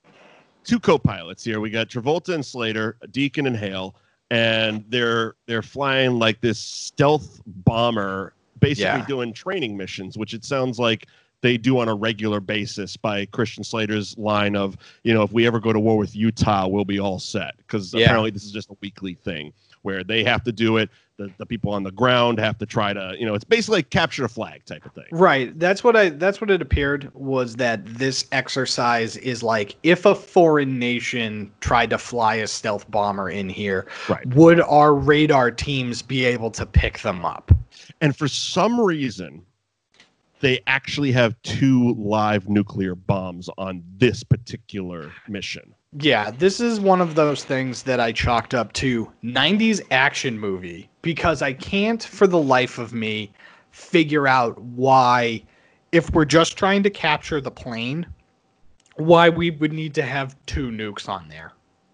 two co-pilots here. We got Travolta and Slater, Deacon and Hale, and they're they're flying like this stealth bomber, basically Yeah. doing training missions, which it sounds like they do on a regular basis by Christian Slater's line of, you know, if we ever go to war with Utah, we'll be all set. Because Yeah. apparently this is just a weekly thing where they have to do it. The, the people on the ground have to try to, you know, it's basically like capture a flag type of thing. Right. That's what I that's what it appeared was that this exercise is like if a foreign nation tried to fly a stealth bomber in here, Right. would our radar teams be able to pick them up? And for some reason, they actually have two live nuclear bombs on this particular mission. Yeah, this is one of those things that I chalked up to nineties action movie because I can't for the life of me figure out why, if we're just trying to capture the plane, why we would need to have two nukes on there.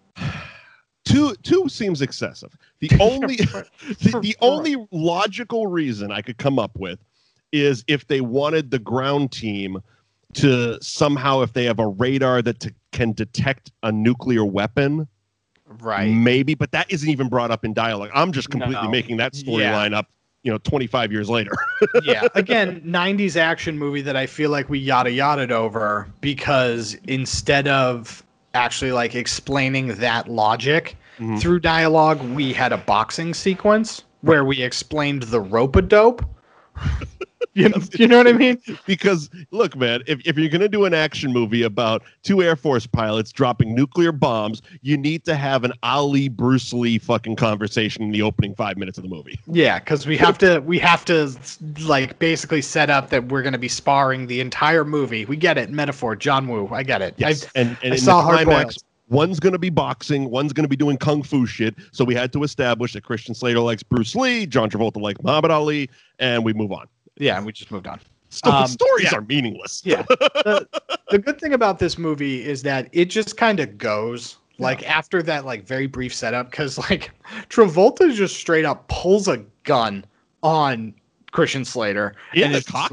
Two two seems excessive. The only the, the only logical reason I could come up with is if they wanted the ground team to somehow, if they have a radar that t- can detect a nuclear weapon, right? Maybe, but that isn't even brought up in dialogue. I'm just completely No. making that storyline Yeah. up, you know, twenty-five years later. Yeah, again, nineties action movie that I feel like we yada yada'd over because instead of actually like explaining that logic Mhm. through dialogue, we had a boxing sequence where we explained the rope-a-dope. You know, you know what I mean? Because look, man, if, if you're going to do an action movie about two Air Force pilots dropping nuclear bombs, you need to have an Ali Bruce Lee fucking conversation in the opening five minutes of the movie. Yeah, because we have to we have to like basically set up that we're going to be sparring the entire movie. We get it, metaphor, John Woo. I get it. Yes, I, and, and I in saw the Hard climax, Boiled. one's going to be boxing, one's going to be doing kung fu shit. So we had to establish that Christian Slater likes Bruce Lee, John Travolta likes Muhammad Ali, and we move on. Yeah, and we just moved on. Sto- Um, stories yeah. are meaningless. Yeah. The, the good thing about this movie is that it just kind of goes like Yeah. after that like very brief setup because like Travolta just straight up pulls a gun on Christian Slater In and the it's- cockpit.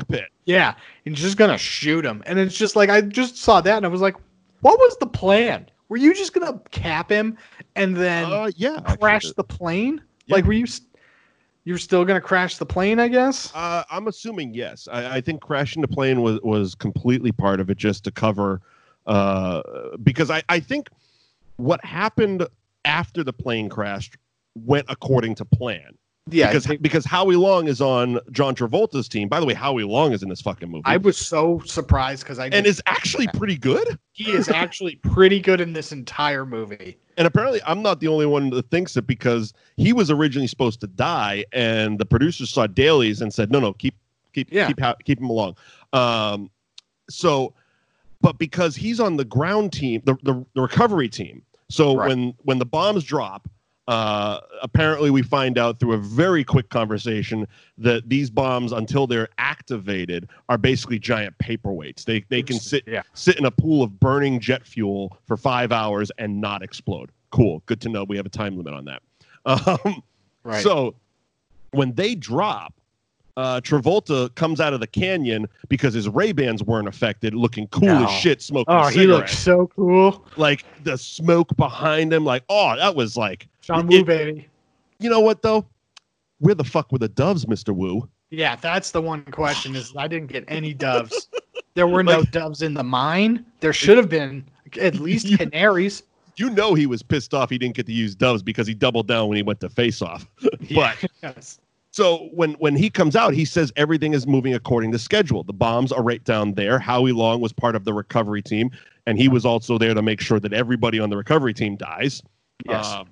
Yeah, and just gonna shoot him. And it's just like I just saw that and I was like, what was the plan? Were you just gonna cap him and then uh, yeah, crash actually. the plane? Yeah. Like, were you you're still gonna crash the plane? I guess. Uh, I'm assuming yes. I, I think crashing the plane was was completely part of it, just to cover, uh, because I I think what happened after the plane crashed went according to plan. Yeah, because think, because Howie Long is on John Travolta's team. By the way, Howie Long is in this fucking movie. I was so surprised because I and is actually pretty good. He is actually pretty good in this entire movie. And apparently, I'm not the only one that thinks it, because he was originally supposed to die, and the producers saw dailies and said, "No, no, keep keep yeah. keep keep him along." Um, so, but because he's on the ground team, the the, the recovery team. So right. when when the bombs drop. Uh, apparently, we find out through a very quick conversation that these bombs, until they're activated, are basically giant paperweights. They they can sit yeah. sit in a pool of burning jet fuel for five hours and not explode. Cool, good to know. We have a time limit on that. Um, right. So when they drop, uh, Travolta comes out of the canyon because his Ray-Bans weren't affected, looking cool no. as shit, smoking. Oh, a he looks so cool. Like the smoke behind him, like oh, that was like. John Woo, baby. You know what, though? Where the fuck were the doves, Mister Woo? Yeah, that's the one question is I didn't get any doves. There were no like, doves in the mine. There should have been at least you, canaries. You know he was pissed off he didn't get to use doves because he doubled down when he went to Face Off. Yeah, but yes. So when, when he comes out, he says everything is moving according to schedule. The bombs are right down there. Howie Long was part of the recovery team, and he was also there to make sure that everybody on the recovery team dies. Yes. Uh,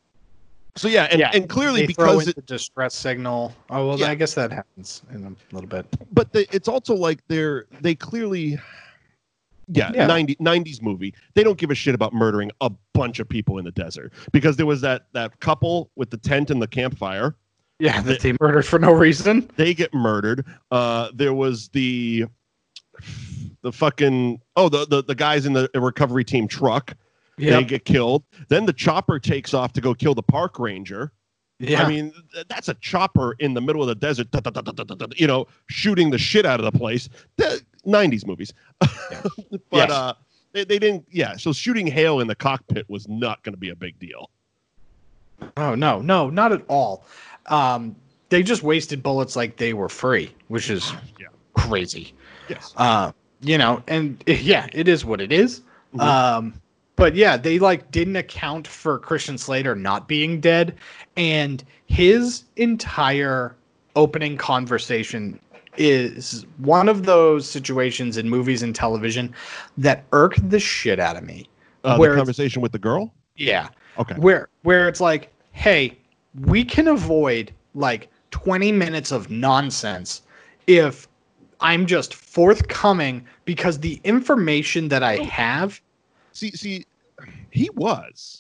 So yeah, and, yeah, and clearly they because throw in it, the distress signal. Oh well, yeah. I guess that happens in a little bit. But the, it's also like they're they clearly, yeah, yeah. ninety, nineties movie. They don't give a shit about murdering a bunch of people in the desert, because there was that that couple with the tent and the campfire. Yeah, that they, they murdered for no reason. They get murdered. Uh, there was the the fucking oh the the, the guys in the recovery team truck. Yep. They get killed. Then the chopper takes off to go kill the park ranger. Yeah. I mean, that's a chopper in the middle of the desert, da, da, da, da, da, da, you know, shooting the shit out of the place. The nineties movies. Yeah. But yes. uh, they, they didn't, yeah. So shooting hail in the cockpit was not going to be a big deal. Oh, no, no, not at all. Um, they just wasted bullets like they were free, which is yeah. crazy. Yes. Uh, you know, and yeah, it is what it is. Mm-hmm. Um, But yeah, they like didn't account for Christian Slater not being dead, and his entire opening conversation is one of those situations in movies and television that irk the shit out of me. Uh, the conversation with the girl? Yeah. Okay. Where where it's like, hey, we can avoid like twenty minutes of nonsense if I'm just forthcoming, because the information that I have. See, see, he was.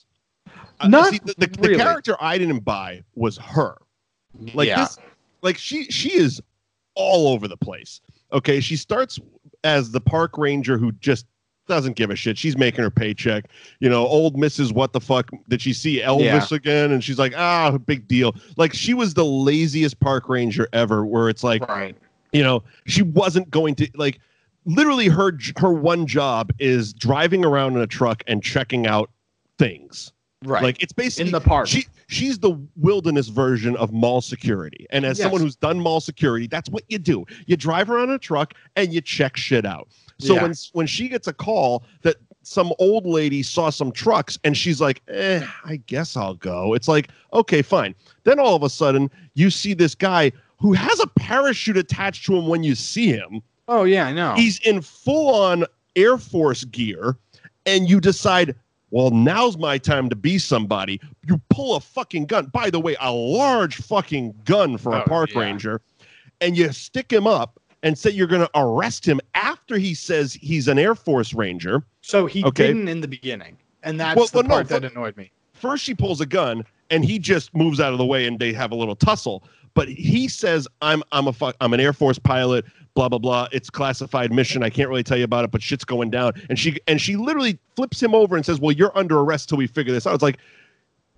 Not uh, see, the, the, really. the character I didn't buy was her. Like yeah. this, like she she is all over the place. Okay, she starts as the park ranger who just doesn't give a shit. She's making her paycheck. You know, old Missus What the fuck? Did she see Elvis yeah. again? And she's like, ah, big deal. Like she was the laziest park ranger ever. Where it's like, right. you know, she wasn't going to like. Literally, her her one job is driving around in a truck and checking out things. Right. Like it's basically in the park. She she's the wilderness version of mall security. And as yes. someone who's done mall security, that's what you do. You drive around in a truck and you check shit out. So yeah. when when she gets a call that some old lady saw some trucks and she's like, eh, I guess I'll go. It's like, okay, fine. Then all of a sudden you see this guy who has a parachute attached to him when you see him. Oh, yeah, I know. He's in full-on Air Force gear, and you decide, well, now's my time to be somebody. You pull a fucking gun. By the way, a large fucking gun for oh, a park yeah. ranger, and you stick him up and say you're going to arrest him after he says he's an Air Force Ranger. So he okay? didn't in the beginning, and that's well, the well, part no, that annoyed me. First, she pulls a gun, and he just moves out of the way, and they have a little tussle. But he says, "I'm I'm a fu- I'm an Air Force pilot. Blah blah blah. It's classified mission. I can't really tell you about it, but shit's going down." And she and she literally flips him over and says, "Well, you're under arrest till we figure this out." It's like,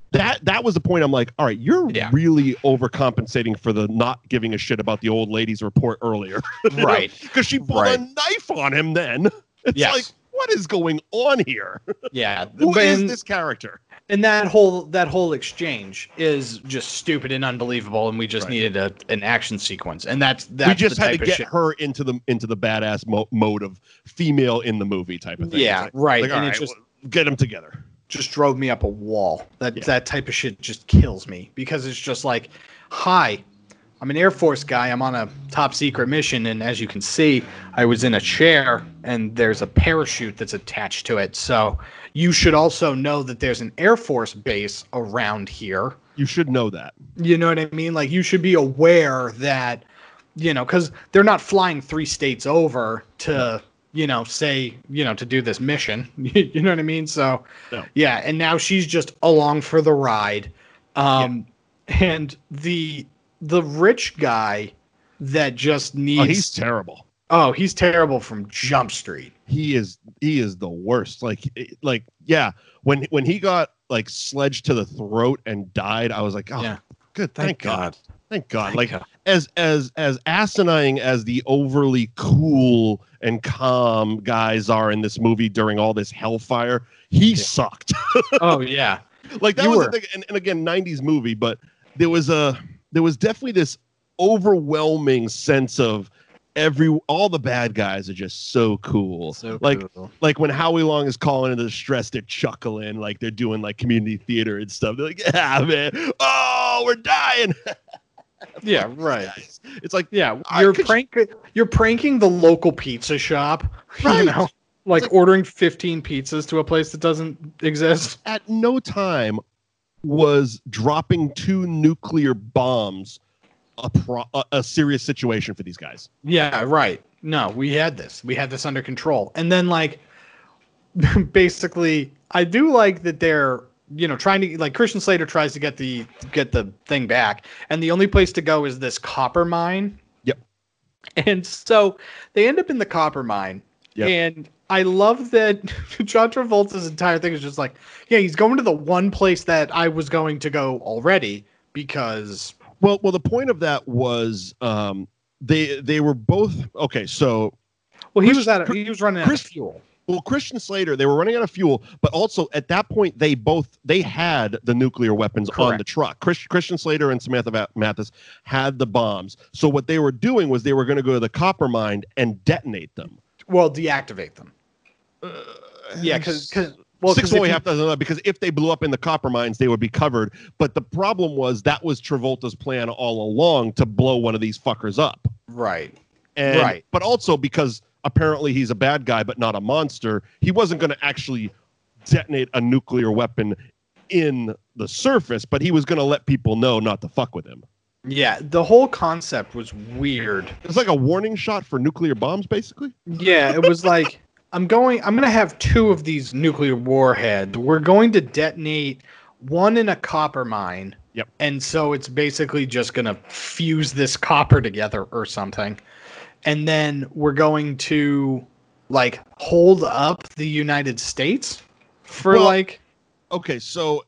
that that was the point. I'm like, all right, you're Yeah. really overcompensating for the not giving a shit about the old lady's report earlier. Right. Because she pulled Right. a knife on him then. It's Yes. like, what is going on here? Yeah. Who But is in- this character? And that whole that whole exchange is just stupid and unbelievable, and we just Right. needed a, an action sequence, and that's that's We just the had type to of get shit. her into the into the badass mo- mode of female in the movie type of thing. Yeah, It's like- right. Like, And all it right, just- well, get them together. Just drove me up a wall. That Yeah. that type of shit just kills me because it's just like, hi, I'm an Air Force guy. I'm on a top secret mission, and as you can see, I was in a chair, and there's a parachute that's attached to it. So you should also know that there's an Air Force base around here. You should know that. You know what I mean? Like, you should be aware that, you know, because they're not flying three states over to, you know, say, you know, to do this mission. You know what I mean? So, No. yeah. And now she's just along for the ride. Um, And the the rich guy that just needs. Oh, he's terrible. Oh, he's terrible from Jump Street. He is he is the worst. Like like yeah, when when he got like sledged to the throat and died, I was like, oh, Yeah. good, thank, Thank God. God. Thank God. Thank like God. as as as asinine as the overly cool and calm guys are in this movie during all this hellfire, he sucked. Oh, yeah. Like that You was were- the thing, and, and again, nineties movie, but there was a there was definitely this overwhelming sense of every all the bad guys are just so cool. So like cool. like when Howie Long is calling into distress, they're chuckling like they're doing like community theater and stuff. They're like, yeah, man, oh, we're dying. Yeah, right. Guys. It's like, Yeah, I you're could- prank you're pranking the local pizza shop, Right. you know, like, like- ordering fifteen pizzas to a place that doesn't exist. at no time was dropping two nuclear bombs a, pro- a, a serious situation for these guys. Yeah, right. No, we had this. We had this under control. And then, like, basically, I do like that they're, you know, trying to, like, Christian Slater tries to get the get the thing back, and the only place to go is this copper mine. Yep. And so they end up in the copper mine. Yep. And I love that John Travolta's entire thing is just like, yeah, he's going to the one place that I was going to go already because Well, well, the point of that was um, they they were both okay. So, well, he Chris- was out of, he was running out Chris- of fuel. well, Christian Slater, they were running out of fuel, but also at that point they both they had the nuclear weapons on Correct. the truck. Chris, Christian Slater and Samantha Va- Mathis had the bombs. So what they were doing was they were going to go to the copper mine and detonate them. Well, deactivate them. Yeah, because well, 'cause Six if only you- half dozen other because if they blew up in the copper mines, they would be covered. But the problem was that was Travolta's plan all along to blow one of these fuckers up. right. And, Right. But also because apparently he's a bad guy, but not a monster, he wasn't going to actually detonate a nuclear weapon in the surface, but he was going to let people know not to fuck with him. Yeah, the whole concept was weird. It's like a warning shot for nuclear bombs, basically. Yeah, it was like I'm going I'm going to have two of these nuclear warheads. We're going to detonate one in a copper mine. Yep. And so it's basically just going to fuse this copper together or something. And then we're going to like hold up the United States for Well, like Okay, so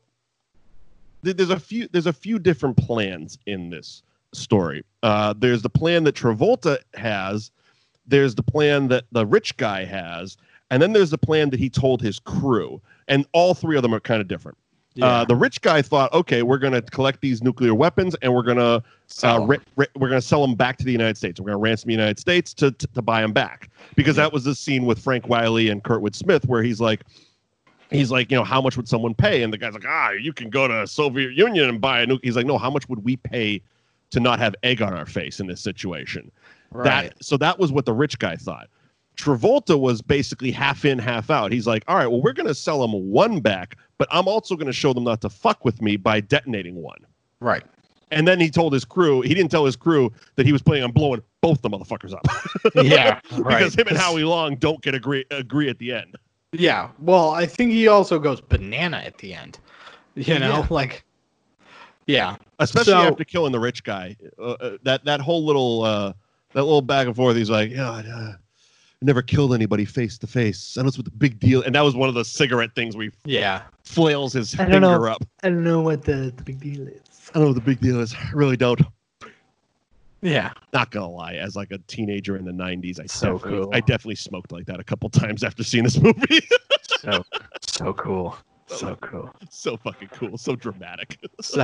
th- there's a few there's a few different plans in this story. Uh, there's the plan that Travolta has, there's the plan that the rich guy has, and then there's the plan that he told his crew. And all three of them are kind of different. Yeah. Uh, the rich guy thought, okay, we're going to collect these nuclear weapons and we're going to Sell uh, 'em. ra- ra- we're going to sell them back to the United States. We're going to ransom the United States to, to to buy them back, because that was the scene with Frank Wiley and Kurtwood Smith where he's like, he's like, you know, how much would someone pay? And the guy's like, ah, you can go to Soviet Union and buy a nuke. He's like, no, how much would we pay to not have egg on our face in this situation? Right. That so that was what the rich guy thought. Travolta was basically half in, half out. He's like, all right, well, we're going to sell them one back, but I'm also going to show them not to fuck with me by detonating one. right. And then he told his crew, he didn't tell his crew that he was planning on blowing both the motherfuckers up. Yeah, right. Because him and Howie Long don't get agree agree at the end. Yeah. Well, I think he also goes banana at the end. You know, Yeah. like yeah. Especially So- after killing the rich guy. Uh, uh, that that whole little uh, that little back and forth. He's like, yeah, uh, I never killed anybody face to face. And that's what the big deal. And that was one of the cigarette things we Yeah. flails his I finger don't know. up. I don't know what the, the big deal is. I don't know what the big deal is. I really don't. Yeah. Not gonna lie, as like a teenager in the nineties, I So definitely, cool. I definitely smoked like that a couple times after seeing this movie. So so cool. So cool. So fucking cool. So dramatic. So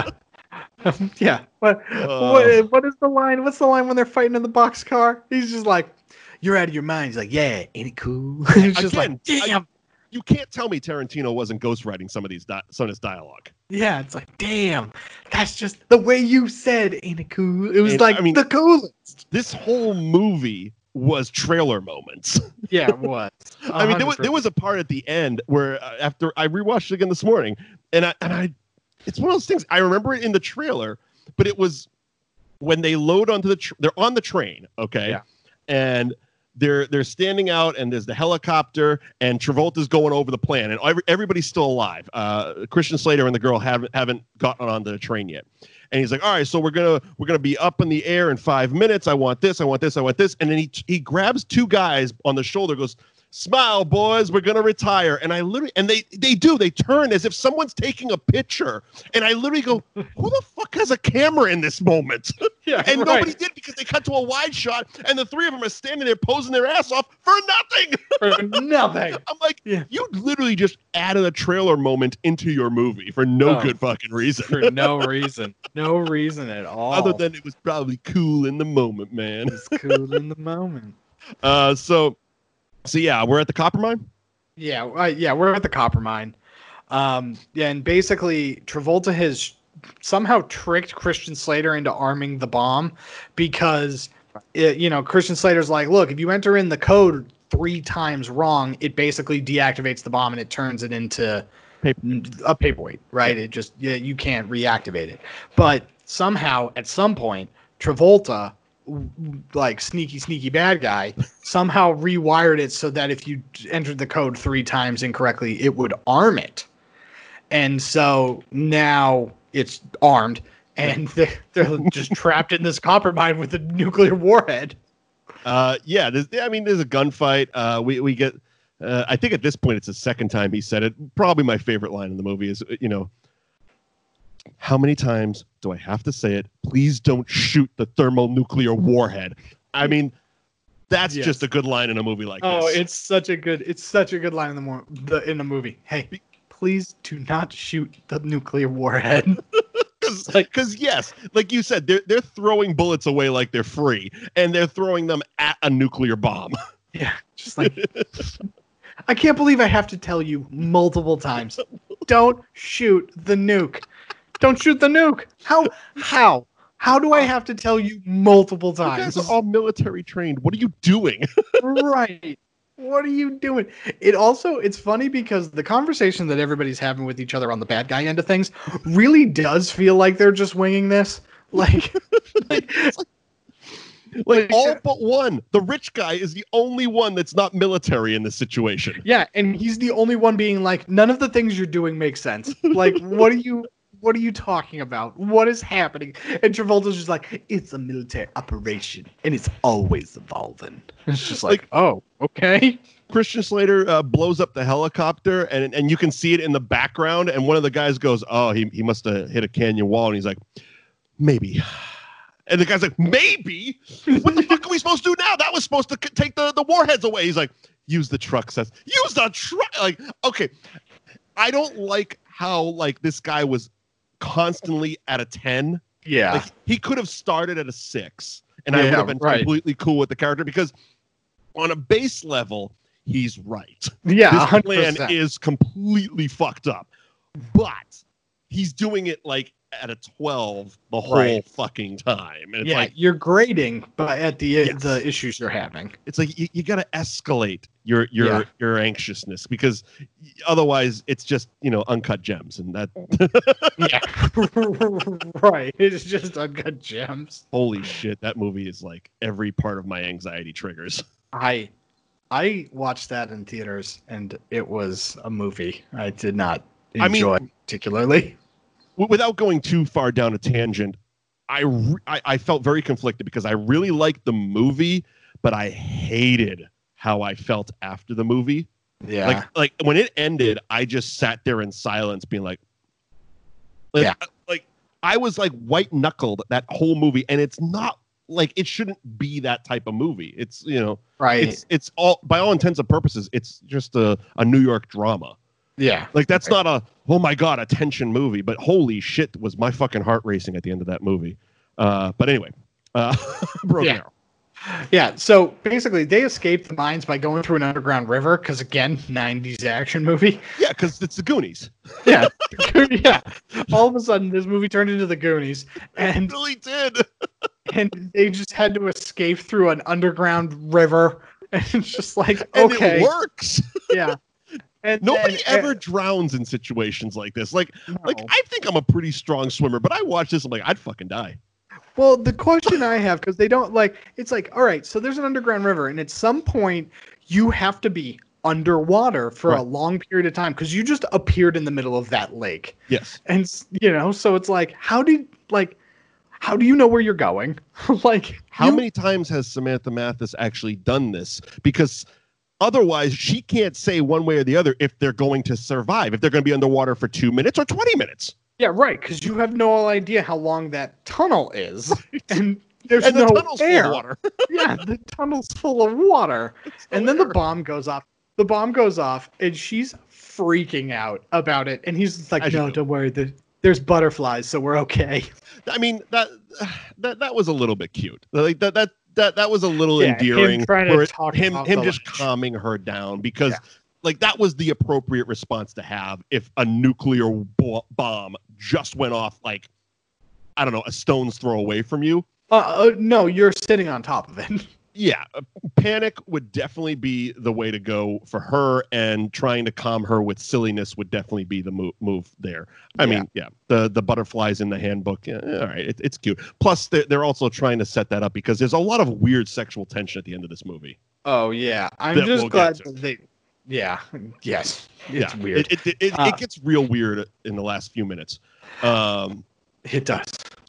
yeah. What, Uh. what what is the line? What's the line when they're fighting in the boxcar? He's just like, "You're out of your mind." He's like, "Yeah, ain't it cool?" He's just Again, like, "Damn." I- you can't tell me Tarantino wasn't ghostwriting some of these di- some of this dialogue. Yeah, it's like, damn. That's just the way you said, "Ain't it cool?" It was And, like I mean- the coolest. This whole movie was trailer moments. Yeah, it was. I mean, there was there was a part at the end where uh, after I rewatched it again this morning, and I and I, it's one of those things. I remember it in the trailer, but it was when they load onto the tr- they're on the train, okay, Yeah. and they're they're standing out, and there's the helicopter, and Travolta's going over the plan, and every, everybody's still alive. Uh, Christian Slater and the girl haven't haven't gotten onto the train yet. And he's like, all right, so we're gonna we're gonna be up in the air in five minutes. I want this, I want this, I want this. And then he he grabs two guys on the shoulder, goes, "Smile, boys, we're gonna retire." And I literally and they they do they turn as if someone's taking a picture. And I literally go, who the fuck has a camera in this moment? Yeah, and right. nobody did because they cut to a wide shot, and the three of them are standing there posing their ass off for nothing. For nothing. I'm like, Yeah. you literally just added a trailer moment into your movie for no Oh. good fucking reason. For no reason. No reason at all. Other than it was probably cool in the moment, man. it's cool in the moment. Uh, so, so yeah, we're at the copper mine. Yeah, uh, yeah, we're at the copper mine. Um, yeah, and basically Travolta has somehow tricked Christian Slater into arming the bomb because, it, you know, Christian Slater's like, look, if you enter in the code three times wrong, it basically deactivates the bomb and it turns it into Paper. a paperweight, right? It just, yeah, you can't reactivate it. But somehow, at some point, Travolta, w- like sneaky, sneaky bad guy, somehow rewired it so that if you entered the code three times incorrectly, it would arm it. And so now it's armed, and they're, they're just trapped in this copper mine with a nuclear warhead. Uh, yeah, there's, I mean, there's a gunfight. Uh, we we get. Uh, I think at this point it's the second time he said it. Probably my favorite line in the movie is, you know, how many times do I have to say it? Please don't shoot the thermonuclear warhead. I mean, that's Yes. just a good line in a movie like Oh, this. it's such a good, it's such a good line in the, mo- the in the movie. Hey, please do not shoot the nuclear warhead. Because, like, yes, like you said, they're they're throwing bullets away like they're free, and they're throwing them at a nuclear bomb. Yeah, just like I can't believe I have to tell you multiple times. Don't shoot the nuke. Don't shoot the nuke. How? How? How do I have to tell you multiple You guys times? are all military trained. What are you doing? Right. What are you doing? It also, it's funny because the conversation that everybody's having with each other on the bad guy end of things really does feel like they're just winging this. Like, like, Like all but one. The rich guy is the only one that's not military in this situation. yeah, and he's the only one being like, none of the things you're doing make sense. Like, what are you, what are you talking about? What is happening? And Travolta's just like, it's a military operation, and it's always evolving. It's just like, Like- oh, okay. Christian Slater uh, blows up the helicopter, and and you can see it in the background. And one of the guys goes, "Oh, he he must have hit a canyon wall." And he's like, "Maybe." And the guy's like, "Maybe? What the fuck are we supposed to do now? That was supposed to c- take the, the warheads away." He's like, "Use the truck, Seth. Use the truck." Like, okay, I don't like how like this guy was constantly at a ten. Yeah. Like, he could have started at a six, and I Yeah, would have been right. completely cool with the character because on a base level, he's right. yeah. This one hundred plan percent. is completely fucked up, but he's doing it like at a twelve the whole Right. fucking time, and it's yeah, like you're grading, but at the Yes. the issues you're having. it's like you, you got to escalate your your Yeah. your anxiousness because otherwise it's just you know uncut gems, and that Yeah, right. It's just uncut gems. holy shit, that movie is like every part of my anxiety triggers. I I watched that in theaters, and it was a movie I did not I mean- enjoy particularly. W- without going too far down a tangent, I, re- I I felt very conflicted because I really liked the movie, but I hated how I felt after the movie. Yeah. Like, like when it ended, I just sat there in silence, being like, like yeah, like I was like white knuckled that whole movie, and it's not like it shouldn't be that type of movie. It's you know, right. It's it's all by all intents and purposes, it's just a, a New York drama. Yeah, like that's right. not a oh my god a tension movie, but holy shit, was my fucking heart racing at the end of that movie. Uh, but anyway, uh, Broken yeah. Arrow. Yeah, so basically they escape the mines by going through an underground river because, again, nineties action movie. Yeah, because it's the Goonies. Yeah, yeah. All of a sudden, this movie turned into the Goonies. And it really did. And they just had to escape through an underground river. And it's just like, and okay. it works. Yeah. And Nobody then, ever uh, drowns in situations like this. Like, no. like I think I'm a pretty strong swimmer, but I watch this, I'm like, I'd fucking die. Well, the question I have, because they don't like, it's like, all right, so there's an underground river, and at some point you have to be underwater for right. a long period of time because you just appeared in the middle of that lake. Yes. And, you know, so it's like, how did, like, how do you know where you're going? Like, how you... many times has Samantha Mathis actually done this? Because otherwise she can't say one way or the other if they're going to survive, if they're going to be underwater for two minutes or twenty minutes. Yeah, right, because you have no idea how long that tunnel is, and there's and the no tunnel's air. Full of water. Yeah, the tunnel's full of water, and no then air. the bomb goes off. The bomb goes off, and she's freaking out about it, and he's like, As "No, you don't worry. The, there's butterflies, so we're okay." I mean that that that was a little bit cute. Like that that that that was a little yeah, endearing. Him trying where to talk him about him the just ledge. calming her down because. Yeah. Like, that was the appropriate response to have if a nuclear bo- bomb just went off, like, I don't know, a stone's throw away from you. Uh, uh, no, you're sitting on top of it. Yeah, panic would definitely be the way to go for her, and trying to calm her with silliness would definitely be the move, move there. I Yeah. mean, yeah, the, the butterflies in the handbook, yeah, all right, it, it's cute. Plus, they're, they're also trying to set that up because there's a lot of weird sexual tension at the end of this movie. Oh, yeah. I'm That just we'll glad get to. that they... Yeah. Yes. It's yeah, weird. It, it, it, Uh, it gets real weird in the last few minutes. Um, it does.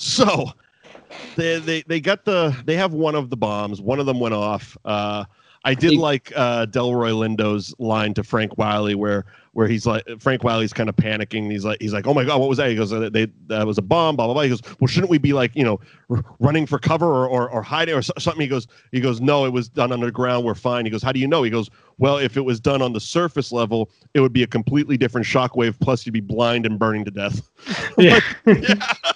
So they, they they got the they have one of the bombs. One of them went off. Uh, I did like uh, Delroy Lindo's line to Frank Wiley where where he's like Frank Wiley's kind of panicking. He's like he's like, oh my god, what was that? He goes, they that was a bomb. Blah blah blah. He goes, well, shouldn't we be like you know r- running for cover or, or or hiding or something? He goes he goes, no, it was done underground. We're fine. He goes, how do you know? He goes, well, if it was done on the surface level, it would be a completely different shockwave. Plus, you'd be blind and burning to death. Yeah. Like,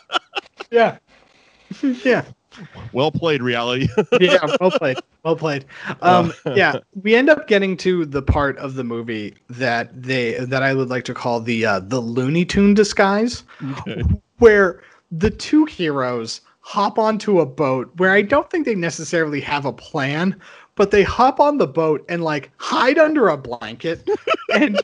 yeah. Yeah. Well played, reality. Yeah, well played. Well played. Um, yeah, we end up getting to the part of the movie that they that I would like to call the uh, the Looney Tune disguise, Okay. where the two heroes hop onto a boat where I don't think they necessarily have a plan, but they hop on the boat and like hide under a blanket, and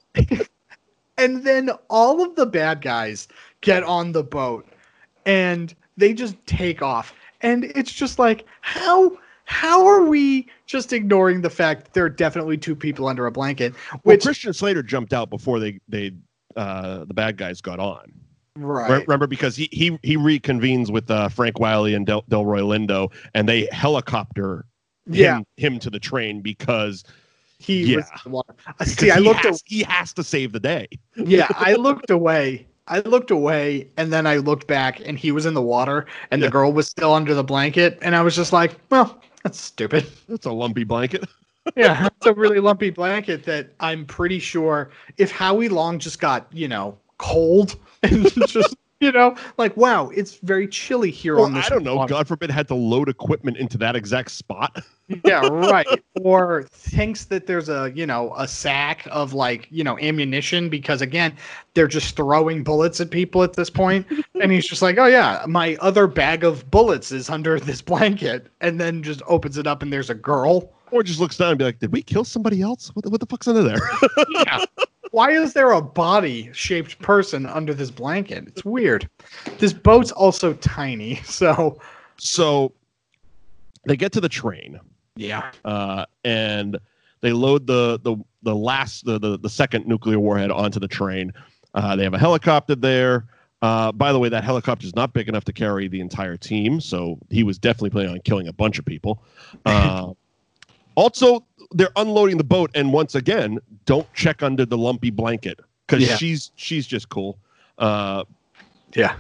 and then all of the bad guys get on the boat and they just take off. And it's just like, how how are we just ignoring the fact that there are definitely two people under a blanket? Which Well, Christian Slater jumped out before they they uh, the bad guys got on. right, Re- Remember, because he he he reconvenes with uh, Frank Wiley and Del- Delroy Lindo, and they helicopter him, Yeah. him to the train because he yeah. was in the water. Uh, because See, I he looked. has, he has to save the day. A- yeah, I looked away. I looked away, and then I looked back, and he was in the water, and Yeah. the girl was still under the blanket, and I was just like, well, that's stupid. That's a lumpy blanket. Yeah, it's a really lumpy blanket that I'm pretty sure if Howie Long just got, you know, cold and just, you know, like, wow, it's very chilly here Or, on this. I don't know. water. God forbid, had to load equipment into that exact spot. Yeah, right. Or thinks that there's a, you know, a sack of like, you know, ammunition because again, they're just throwing bullets at people at this point. And he's just like, oh yeah, my other bag of bullets is under this blanket. And then just opens it up and there's a girl. Or just looks down and be like, did we kill somebody else? What the, what the fuck's under there? Yeah. Why is there a body shaped person under this blanket? It's weird. This boat's also tiny. So, So they get to the train. yeah. Uh, and they load the the the last the, the the second nuclear warhead onto the train. Uh, they have a helicopter there. Uh, by the way, that helicopter is not big enough to carry the entire team, so he was definitely planning on killing a bunch of people. Uh, also, they're unloading the boat, and once again, don't check under the lumpy blanket because Yeah. she's she's just cool. Uh, Yeah.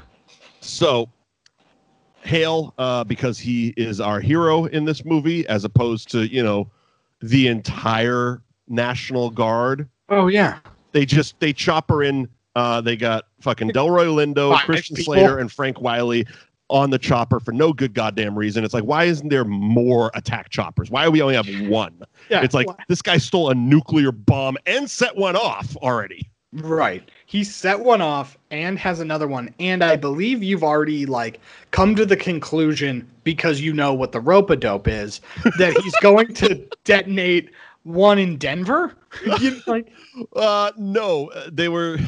So Hale, uh, because he is our hero in this movie, as opposed to, you know, the entire National Guard. Oh, yeah. They just, they chop her in. Uh, they got fucking Delroy Lindo, Five Christian people. Slater, and Frank Wiley on the chopper for no good goddamn reason. It's like, why isn't there more attack choppers? Why do we only have one? Yeah, it's like, why- this guy stole a nuclear bomb and set one off already. Right. He set one off and has another one. And I believe you've already like come to the conclusion, because you know what the rope-a-dope is, that he's going to detonate one in Denver. You, like, Uh, no, uh, they were.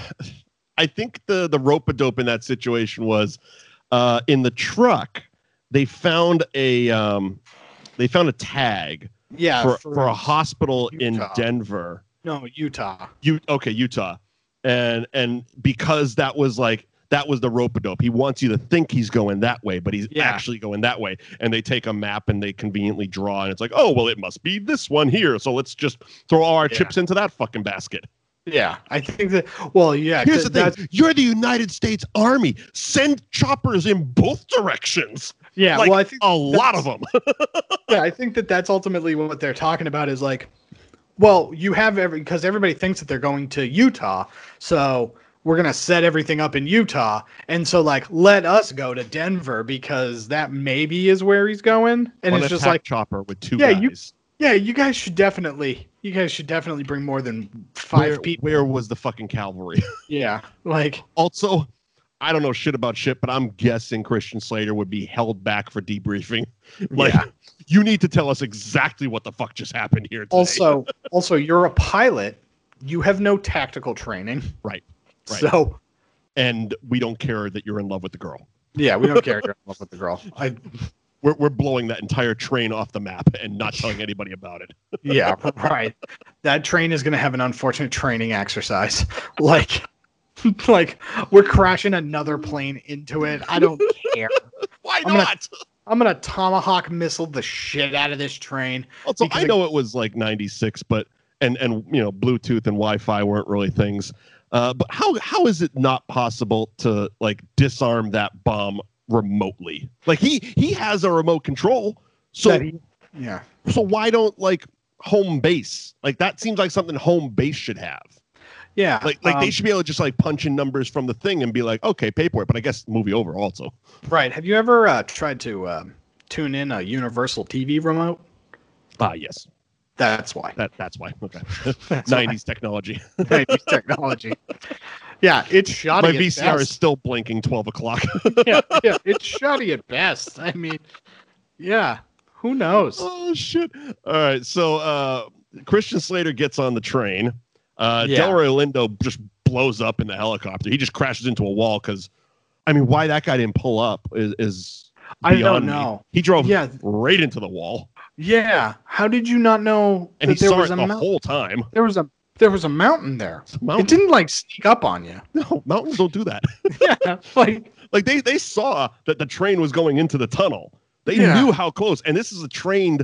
I think the the rope-a-dope in that situation was uh, in the truck. They found a um, they found a tag yeah, for, for a hospital in Utah. Denver. No, Utah. You okay, Utah, and and because that was like that was the rope-a-dope. He wants you to think he's going that way, but he's Yeah. actually going that way. And they take a map and they conveniently draw, and it's like, oh well, it must be this one here. So let's just throw all our Yeah. chips into that fucking basket. Yeah, I think that. Well, yeah. Here's the that's- thing: you're the United States Army. Send choppers in both directions. Yeah, like well, I think a lot of them. Yeah, I think that that's ultimately what they're talking about is like, well, you have every, because everybody thinks that they're going to Utah. So we're going to set everything up in Utah. And so like, let us go to Denver because that maybe is where he's going. And One it's just attack like, chopper with two yeah, guys. you, yeah, you guys should definitely, you guys should definitely bring more than five where, people. Where was the fucking cavalry? Yeah. Like, Also, I don't know shit about shit, but I'm guessing Christian Slater would be held back for debriefing. Like, Yeah. you need to tell us exactly what the fuck just happened here today. also, also you're a pilot. You have no tactical training. right, right. So And we don't care that you're in love with the girl. yeah, we don't care. You're in love with the girl. I, We're we're blowing that entire train off the map and not telling anybody about it. Yeah, right. That train is going to have an unfortunate training exercise. Like, like we're crashing another plane into it. I don't care. Why I'm not? Gonna, I'm gonna tomahawk missile the shit out of this train. Also, because I know it was like ninety-six, but and and you know, Bluetooth and Wi-Fi weren't really things. Uh, but how how is it not possible to like disarm that bomb remotely? Like he he has a remote control, so That he- yeah. so why don't like home base? Like that seems like something home base should have. Yeah. Like like um, they should be able to just like punch in numbers from the thing and be like, okay, pay for it. But I guess movie over also. Right. Have you ever uh, tried to um, tune in a Universal T V remote? Ah, yes. That's why. That that's why. Okay. That's nineties technology. nineties technology. Yeah, it's shoddy. My at V C R is best. still blinking twelve o'clock. yeah, yeah, it's shoddy at best. I mean, yeah, who knows? Oh shit! All right, so uh, Christian Slater gets on the train. Uh, Yeah. Delroy Lindo just blows up in the helicopter. He just crashes into a wall because, I mean, why that guy didn't pull up is, is I don't beyond me. know. He drove Yeah. right into the wall, Yeah, how did you not know and that he there saw was it a the mount- whole time. there was a there was a mountain there? Mountain. It didn't like sneak up on you. No, mountains don't do that. Yeah, like Like they they saw that the train was going into the tunnel. They Yeah. knew how close, and this is a trained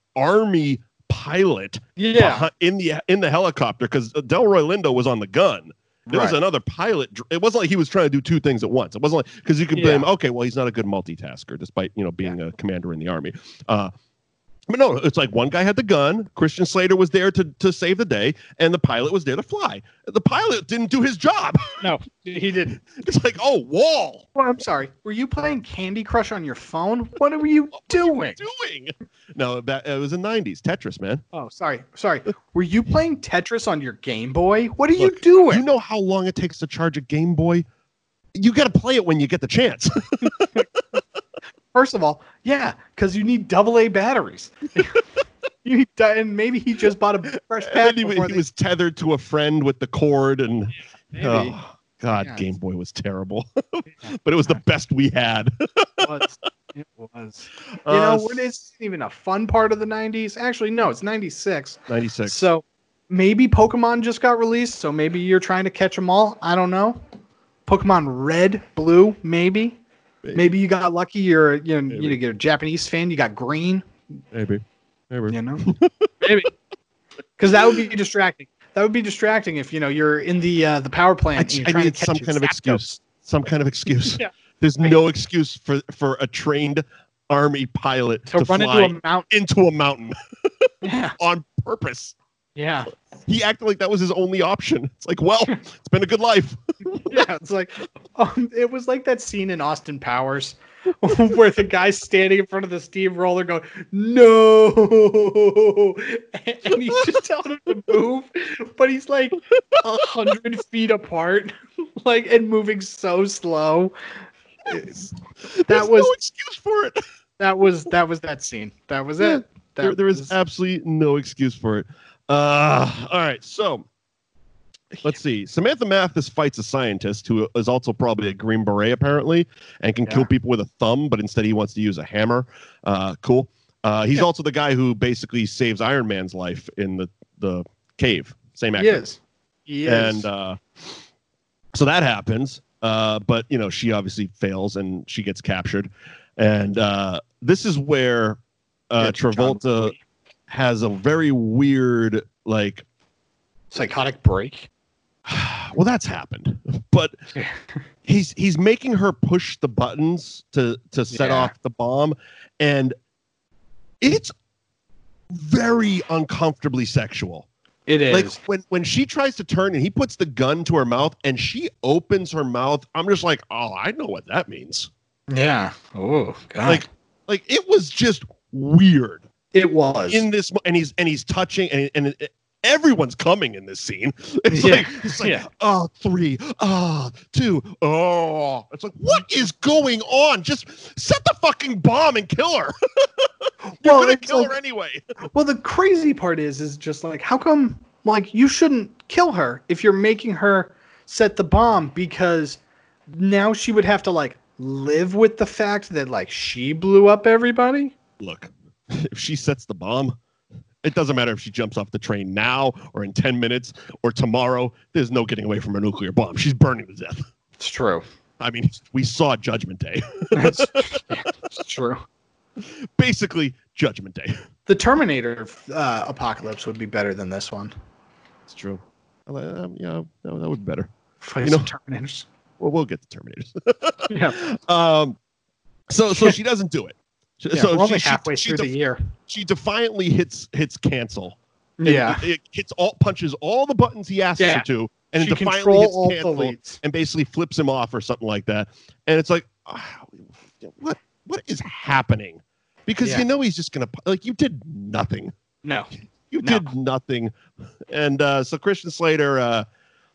army pilot yeah, behi- in the in the helicopter because Delroy Lindo was on the gun. There was Right. another pilot. dr- It wasn't like he was trying to do two things at once. It wasn't like because you could blame. Yeah. Okay, well he's not a good multitasker, despite you know being a commander in the army. Uh, but no, it's like one guy had the gun. Christian Slater was there to to save the day, and the pilot was there to fly. The pilot didn't do his job. no, he didn't. It's like, oh, wall. Well, I'm sorry. Were you playing Candy Crush on your phone? What were you doing? Doing no, that, it was the nineties. Tetris, man. Oh, sorry, sorry. Were you playing Tetris on your Game Boy? What are you Look, doing? You know how long it takes to charge a Game Boy? You got to play it when you get the chance. First of all, yeah, because you need double A batteries. you need, and maybe he just bought a fresh And pack. he, before he they- was tethered to a friend with the cord, and maybe. oh god, Yeah. Game Boy was terrible, but it was the best we had. It was. It was. You Uh, know, what is even a fun part of the nineties? Actually, no, it's ninety-six. ninety-six. So maybe Pokemon just got released, so maybe you're trying to catch them all. I don't know. Pokemon Red, Blue, maybe. Maybe. Maybe you got lucky. You're you know, Maybe. you know, you're a Japanese fan. You got green. maybe, maybe. You know, maybe. Because that would be distracting. That would be distracting if you know you're in the uh, the power plant. I, and you're I trying need to catch some your kind of Zapdos. excuse. Some kind of excuse. Yeah. There's no excuse for, for a trained army pilot To to, run fly into a mountain. into a mountain Yeah. on purpose. Yeah. He acted like that was his only option. It's like, well, it's been a good life. Yeah. It's like, um, it was like that scene in Austin Powers where the guy's standing in front of the steamroller going, no, and he's just telling him to move, but he's like a hundred feet apart, like, and moving so slow. There's That was no excuse for it. that was that was that scene. That was it. That There, there is was- absolutely no excuse for it. Uh, all right, so let's see. Samantha Mathis fights a scientist who is also probably a Green Beret, apparently, and can Yeah. kill people with a thumb, but instead he wants to use a hammer. Uh, cool. Uh, he's Yeah. also the guy who basically saves Iron Man's life in the, the cave. Same actor. He is. He is. And uh, so that happens. Uh, but, you know, she obviously fails and she gets captured. And uh, this is where uh, Yeah, John Travolta Boy. has a very weird, like, Psychotic break. well, that's happened. But he's he's making her push the buttons to to set Yeah. off the bomb. And it's very uncomfortably sexual. It is. Like when, when she tries to turn and he puts the gun to her mouth and she opens her mouth, I'm just like, oh, I know what that means. Yeah. Oh God. Like, like it was just weird it was. in this, mo- and he's and he's touching, and and it, everyone's coming in this scene. It's Yeah. like it's like Yeah. oh three, oh two, oh. It's like what is going on? Just set the fucking bomb and kill her. You're Well, gonna it's kill like- her anyway. Well, the crazy part is, is just like, how come, like, you shouldn't kill her if you're making her set the bomb, because now she would have to, like, live with the fact that, like, she blew up everybody? Look, if she sets the bomb, it doesn't matter if she jumps off the train now or in ten minutes or tomorrow. There's no getting away from a nuclear bomb. She's burning to death. It's true. I mean, we saw Judgment Day. It's, it's true. Basically, Judgment Day. The Terminator uh, apocalypse would be better than this one. It's true. Um, yeah, that, that would be better. Fight You know- some Terminators. Well, we'll get the Terminators. Yeah. um, so so she doesn't do it. She- Yeah, so we're only she, halfway she, through she the year. She defiantly hits hits cancel. And Yeah. It, it hits all punches all the buttons he asks Yeah. her to, and She it defiantly control hits all the cancel leads. and basically flips him off or something like that. And it's like, ah, what what is happening? Because Yeah. you know he's just gonna like you did nothing. No. You No. did nothing. And uh, so Christian Slater, uh,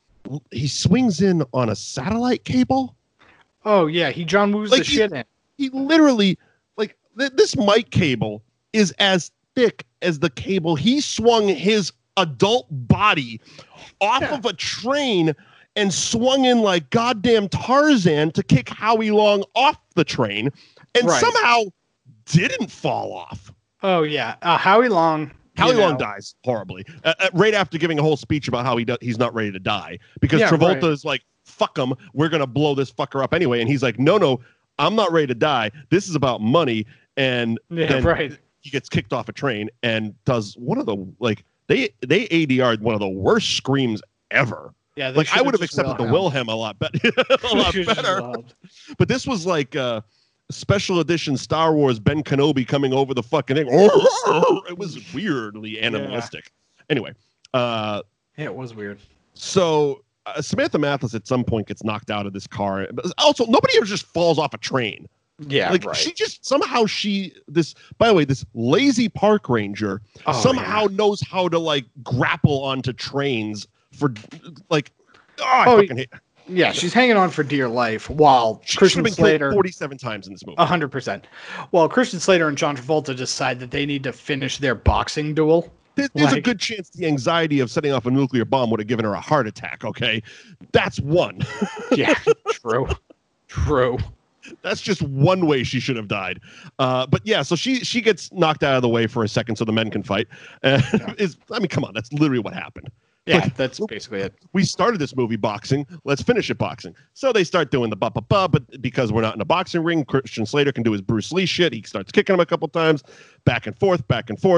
he swings in on a satellite cable. Oh, yeah. He John Woo's Like the he- shit in. He literally, like, th- this mic cable is as thick as the cable he swung his adult body off Yeah. of a train and swung in like goddamn Tarzan to kick Howie Long off the train and Right. somehow didn't fall off. Oh, yeah. Uh, Howie Long. Howie you Long know, dies horribly, uh, uh, right after giving a whole speech about how he do- he's not ready to die because Yeah, Travolta right. is like, fuck him, we're going to blow this fucker up anyway. And he's like, no, no, I'm not ready to die. This is about money. And Yeah, then right. he gets kicked off a train and does one of the, like, they, they A D R'd one of the worst screams ever. Yeah, they Like, I should've would have just accepted the Wilhelm. Wilhelm a lot, better, a lot Should've just better. Wilhelmed. But this was like uh, special edition Star Wars Ben Kenobi coming over the fucking thing. It was weirdly animalistic. Anyway, uh, Yeah, it was weird. so uh, Samantha Mathis at some point gets knocked out of this car. But also, nobody ever just falls off a train. Yeah, like right. she just somehow she this. By the way, this lazy park ranger Oh, somehow yeah. knows how to like grapple onto trains for like. Oh, I Oh, fucking hate. Yeah, she's hanging on for dear life while She should have Christian been Slater. killed forty-seven times in this movie. A hundred percent. While Christian Slater and John Travolta decide that they need to finish their boxing duel. There- There's a Like- good chance the anxiety of setting off a nuclear bomb would have given her a heart attack. Okay, that's one. Yeah, true, true. That's just one way she should have died. Uh, but yeah, so she she gets knocked out of the way for a second so the men can fight. Uh, is I mean, come on, that's literally what happened. Yeah, Like, that's basically it. we started this movie boxing. Let's finish it boxing. So they start doing the ba ba ba, but because we're not in a boxing ring, Christian Slater can do his Bruce Lee shit. He starts kicking him a couple times, back and forth, back and forth.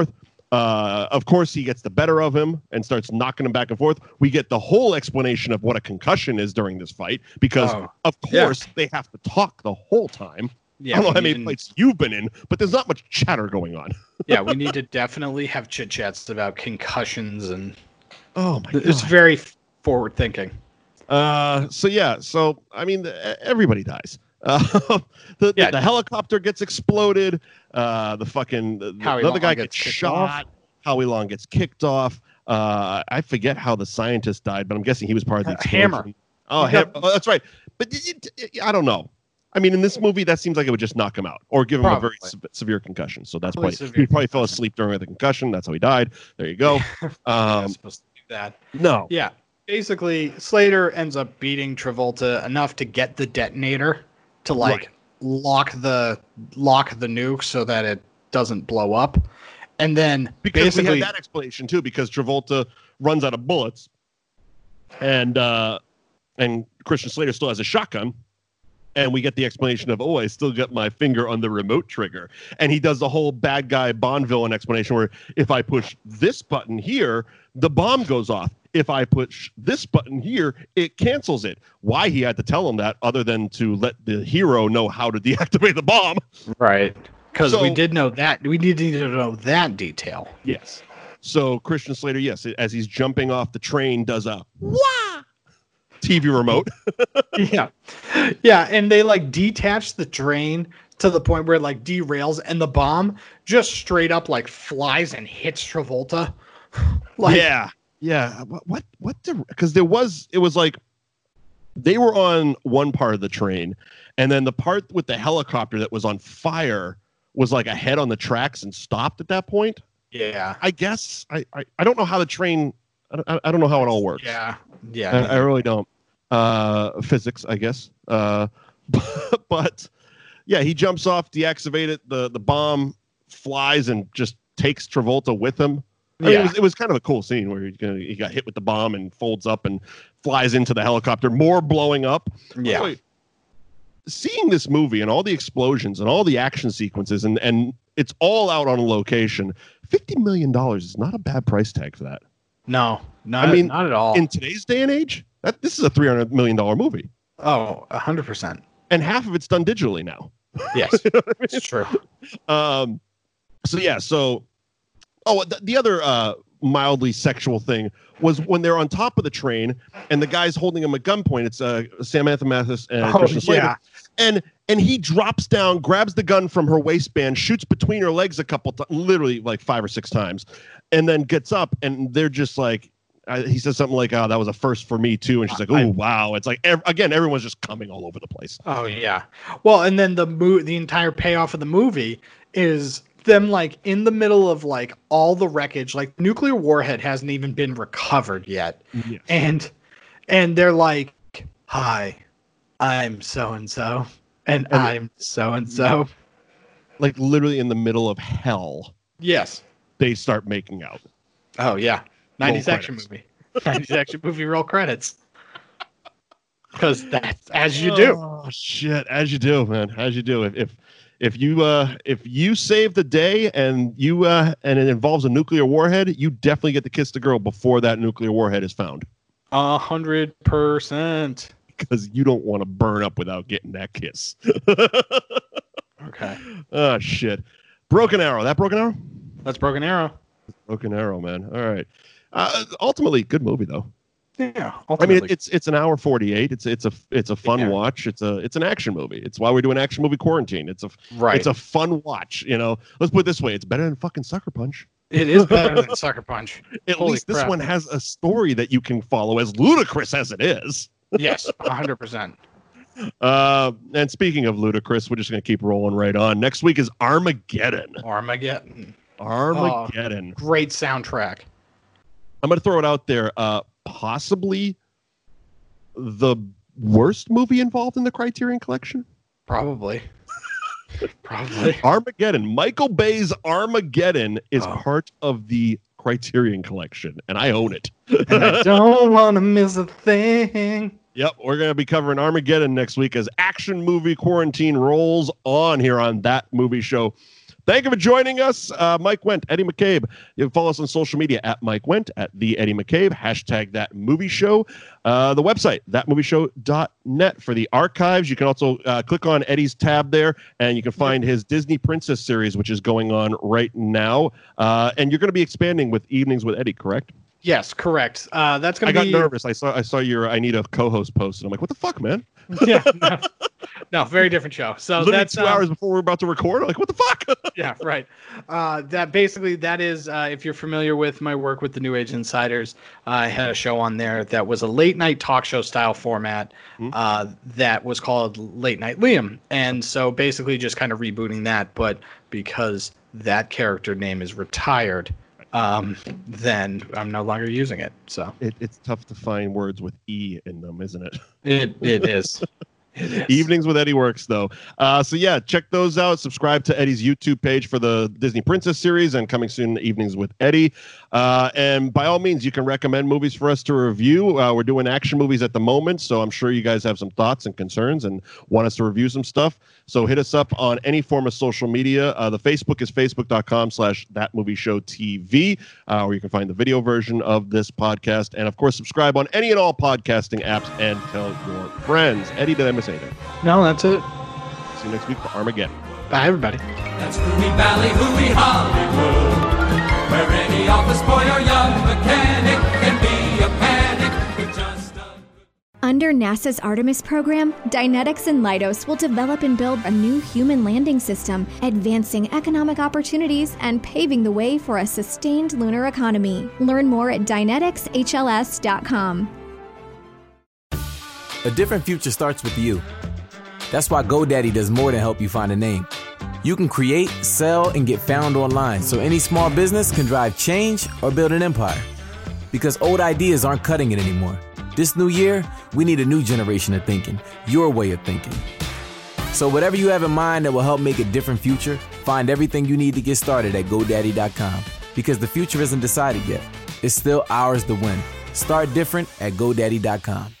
Uh, of course, he gets the better of him and starts knocking him back and forth. We get the whole explanation of what a concussion is during this fight because, Oh, of course, yeah. they have to talk the whole time. Yeah, I don't know we how many need- fights you've been in, but there's not much chatter going on. Yeah, we need to definitely have chit chats about concussions, and Oh my it's god! very forward thinking. Uh, so yeah, so I mean, the, everybody dies. Uh, the, Yeah. the the helicopter gets exploded. Uh, the fucking the, Howie another Long guy gets gets kicked shot. off. Howie Long gets kicked off. Uh, I forget how the scientist died, but I'm guessing he was part of the Uh, explosion. Hammer. Oh, He got- Ham- oh, that's right. But it, it, I don't know. I mean, in this movie, that seems like it would just knock him out or give him a very Probably. se- severe concussion. So that's Probably why severe he probably fell asleep during the concussion. That's how he died. There you go. I'm Um, supposed to do that. no. Yeah, basically, Slater ends up beating Travolta enough to get the detonator to like Right. lock the lock the nuke so that it doesn't blow up, and then Because basically we had that explanation too, because Travolta runs out of bullets, and uh, and Christian Slater still has a shotgun, and we get the explanation of, oh, I still got my finger on the remote trigger, and he does the whole bad guy Bond villain explanation where if I push this button here, the bomb goes off. If I push this button here, it cancels it. Why he had to tell him that, other than to let the hero know how to deactivate the bomb. right because we So- did know that we needed to know that detail. Yes. So Christian Slater, yes, as he's jumping off the train, does a wah T V remote. yeah, yeah, and they like detach the train to the point where it like derails, and the bomb just straight up like flies and hits Travolta. like, yeah, yeah. What? What? what Because there was, it was like they were on one part of the train, and then the part with the helicopter that was on fire was like ahead on the tracks and stopped at that point. yeah, I guess I I, I don't know how the train. I don't, I don't know how it all works. yeah, yeah. I, I really don't. Uh, physics, I guess. Uh, but, but yeah, he jumps off, deactivate it. The the bomb flies and just takes Travolta with him. I mean, Yeah. it was it was kind of a cool scene where he, he got hit with the bomb and folds up and flies into the helicopter. More blowing up. Yeah. Boy, seeing this movie and all the explosions and all the action sequences and and it's all out on location. Fifty million dollars is not a bad price tag for that. No, not, I mean, not at all. In today's day and age, that this is a three hundred million dollar movie, oh, a hundred percent. and half of it's done digitally now. Yes, it's true. Um, so yeah, so oh, the, the other uh, mildly sexual thing was when they're on top of the train and the guy's holding him at gunpoint. It's uh, Samantha Mathis and Oh, Christian Slater, yeah. and and he drops down, grabs the gun from her waistband, shoots between her legs a couple times, literally like five or six times, and then gets up, and they're just like. Uh, he says something like, "Oh, that was a first for me too," and she's like, "Oh, wow!" It's like ev- again, everyone's just coming all over the place. Oh yeah. Well, and then the mo- the entire payoff of the movie is them like in the middle of like all the wreckage. Like nuclear warhead hasn't even been recovered yet, Yes. and and they're like, "Hi, I'm so and so, and And- I'm so and so." Like literally in the middle of hell, Yes. they start making out. Oh yeah. nineties Roll action credits. movie. nineties action movie roll credits. Because that's as you do. Oh shit, as you do, man, as you do. If if if you uh if you save the day and you uh and it involves a nuclear warhead, you definitely get to kiss the girl before that nuclear warhead is found, A hundred percent. because you don't want to burn up without getting that kiss. Okay. Oh shit, Broken Arrow. That Broken Arrow. That's Broken Arrow. Broken Arrow, man. All right. Uh, ultimately, good movie though. Yeah. I Ultimately. mean, it's it's an hour forty-eight. It's it's a it's a fun Yeah. watch. It's a it's an action movie. It's why we're doing action movie quarantine. It's a right. it's a fun watch. You know, let's put it this way: it's better than fucking Sucker Punch. It is better than Sucker Punch. At Holy least this crap. one has a story that you can follow, as ludicrous as it is. Yes, a hundred percent. Uh, and speaking of ludicrous, we're just going to keep rolling right on. Next week is Armageddon. Armageddon. Armageddon. Great soundtrack. I'm going to throw it out there. Uh, possibly the worst movie involved in the Criterion Collection. Probably. Probably. Armageddon. Michael Bay's Armageddon is Oh. part of the Criterion Collection, and I own it. And I don't want to miss a thing. Yep, we're going to be covering Armageddon next week as action movie quarantine rolls on here on That Movie Show. Thank you for joining us. Uh, Mike Wendt, Eddie McCabe. You can follow us on social media at Mike Wendt, at the Eddie McCabe, hashtag That Movie Show. Uh, the website, that movie show dot net for the archives. You can also uh, click on Eddie's tab there, and you can find his Disney Princess series, which is going on right now. Uh, and you're going to be expanding with Evenings with Eddie, correct? Yes, correct. Uh, that's going to be... I got nervous. I saw I saw your I need a co-host post, and I'm like, what the fuck, man? yeah, no, no, very different show. So literally that's two um, hours before we're about to record. I'm like, what the fuck? yeah, right. Uh, that basically that is uh, if you're familiar with my work with the New Age Insiders, uh, I had a show on there that was a late night talk show style format mm-hmm. uh, that was called Late Night Liam, and so basically just kind of rebooting that, but because that character name is retired. Um, then I'm no longer using it. So it, it's tough to find words with E in them, isn't it? It it is. It is. Evenings with Eddie works though. Uh, so yeah, check those out. Subscribe to Eddie's YouTube page for the Disney Princess series, and coming soon, Evenings with Eddie. Uh, and by all means, you can recommend movies for us to review. Uh, we're doing action movies at the moment, so I'm sure you guys have some thoughts and concerns and want us to review some stuff. So hit us up on any form of social media. Uh, the Facebook is facebook.com slash that movie show TV, uh, where you can find the video version of this podcast. And of course, subscribe on any and all podcasting apps and tell your friends. Eddie, did I miss anything? No, that's it. See you next week for Armageddon. Bye, everybody. That's Hooey Valley, Hooey Hollywood, where any office boy or young mechanic can be a panic with just a... Under NASA's Artemis program, Dynetics and Leidos will develop and build a new human landing system, advancing economic opportunities and paving the way for a sustained lunar economy. Learn more at dynetics h l s dot com. A different future starts with you. That's why GoDaddy does more than help you find a name. You can create, sell, and get found online, so any small business can drive change or build an empire. Because old ideas aren't cutting it anymore. This new year, we need a new generation of thinking, your way of thinking. So whatever you have in mind that will help make a different future, find everything you need to get started at GoDaddy dot com. Because the future isn't decided yet. It's still ours to win. Start different at GoDaddy dot com.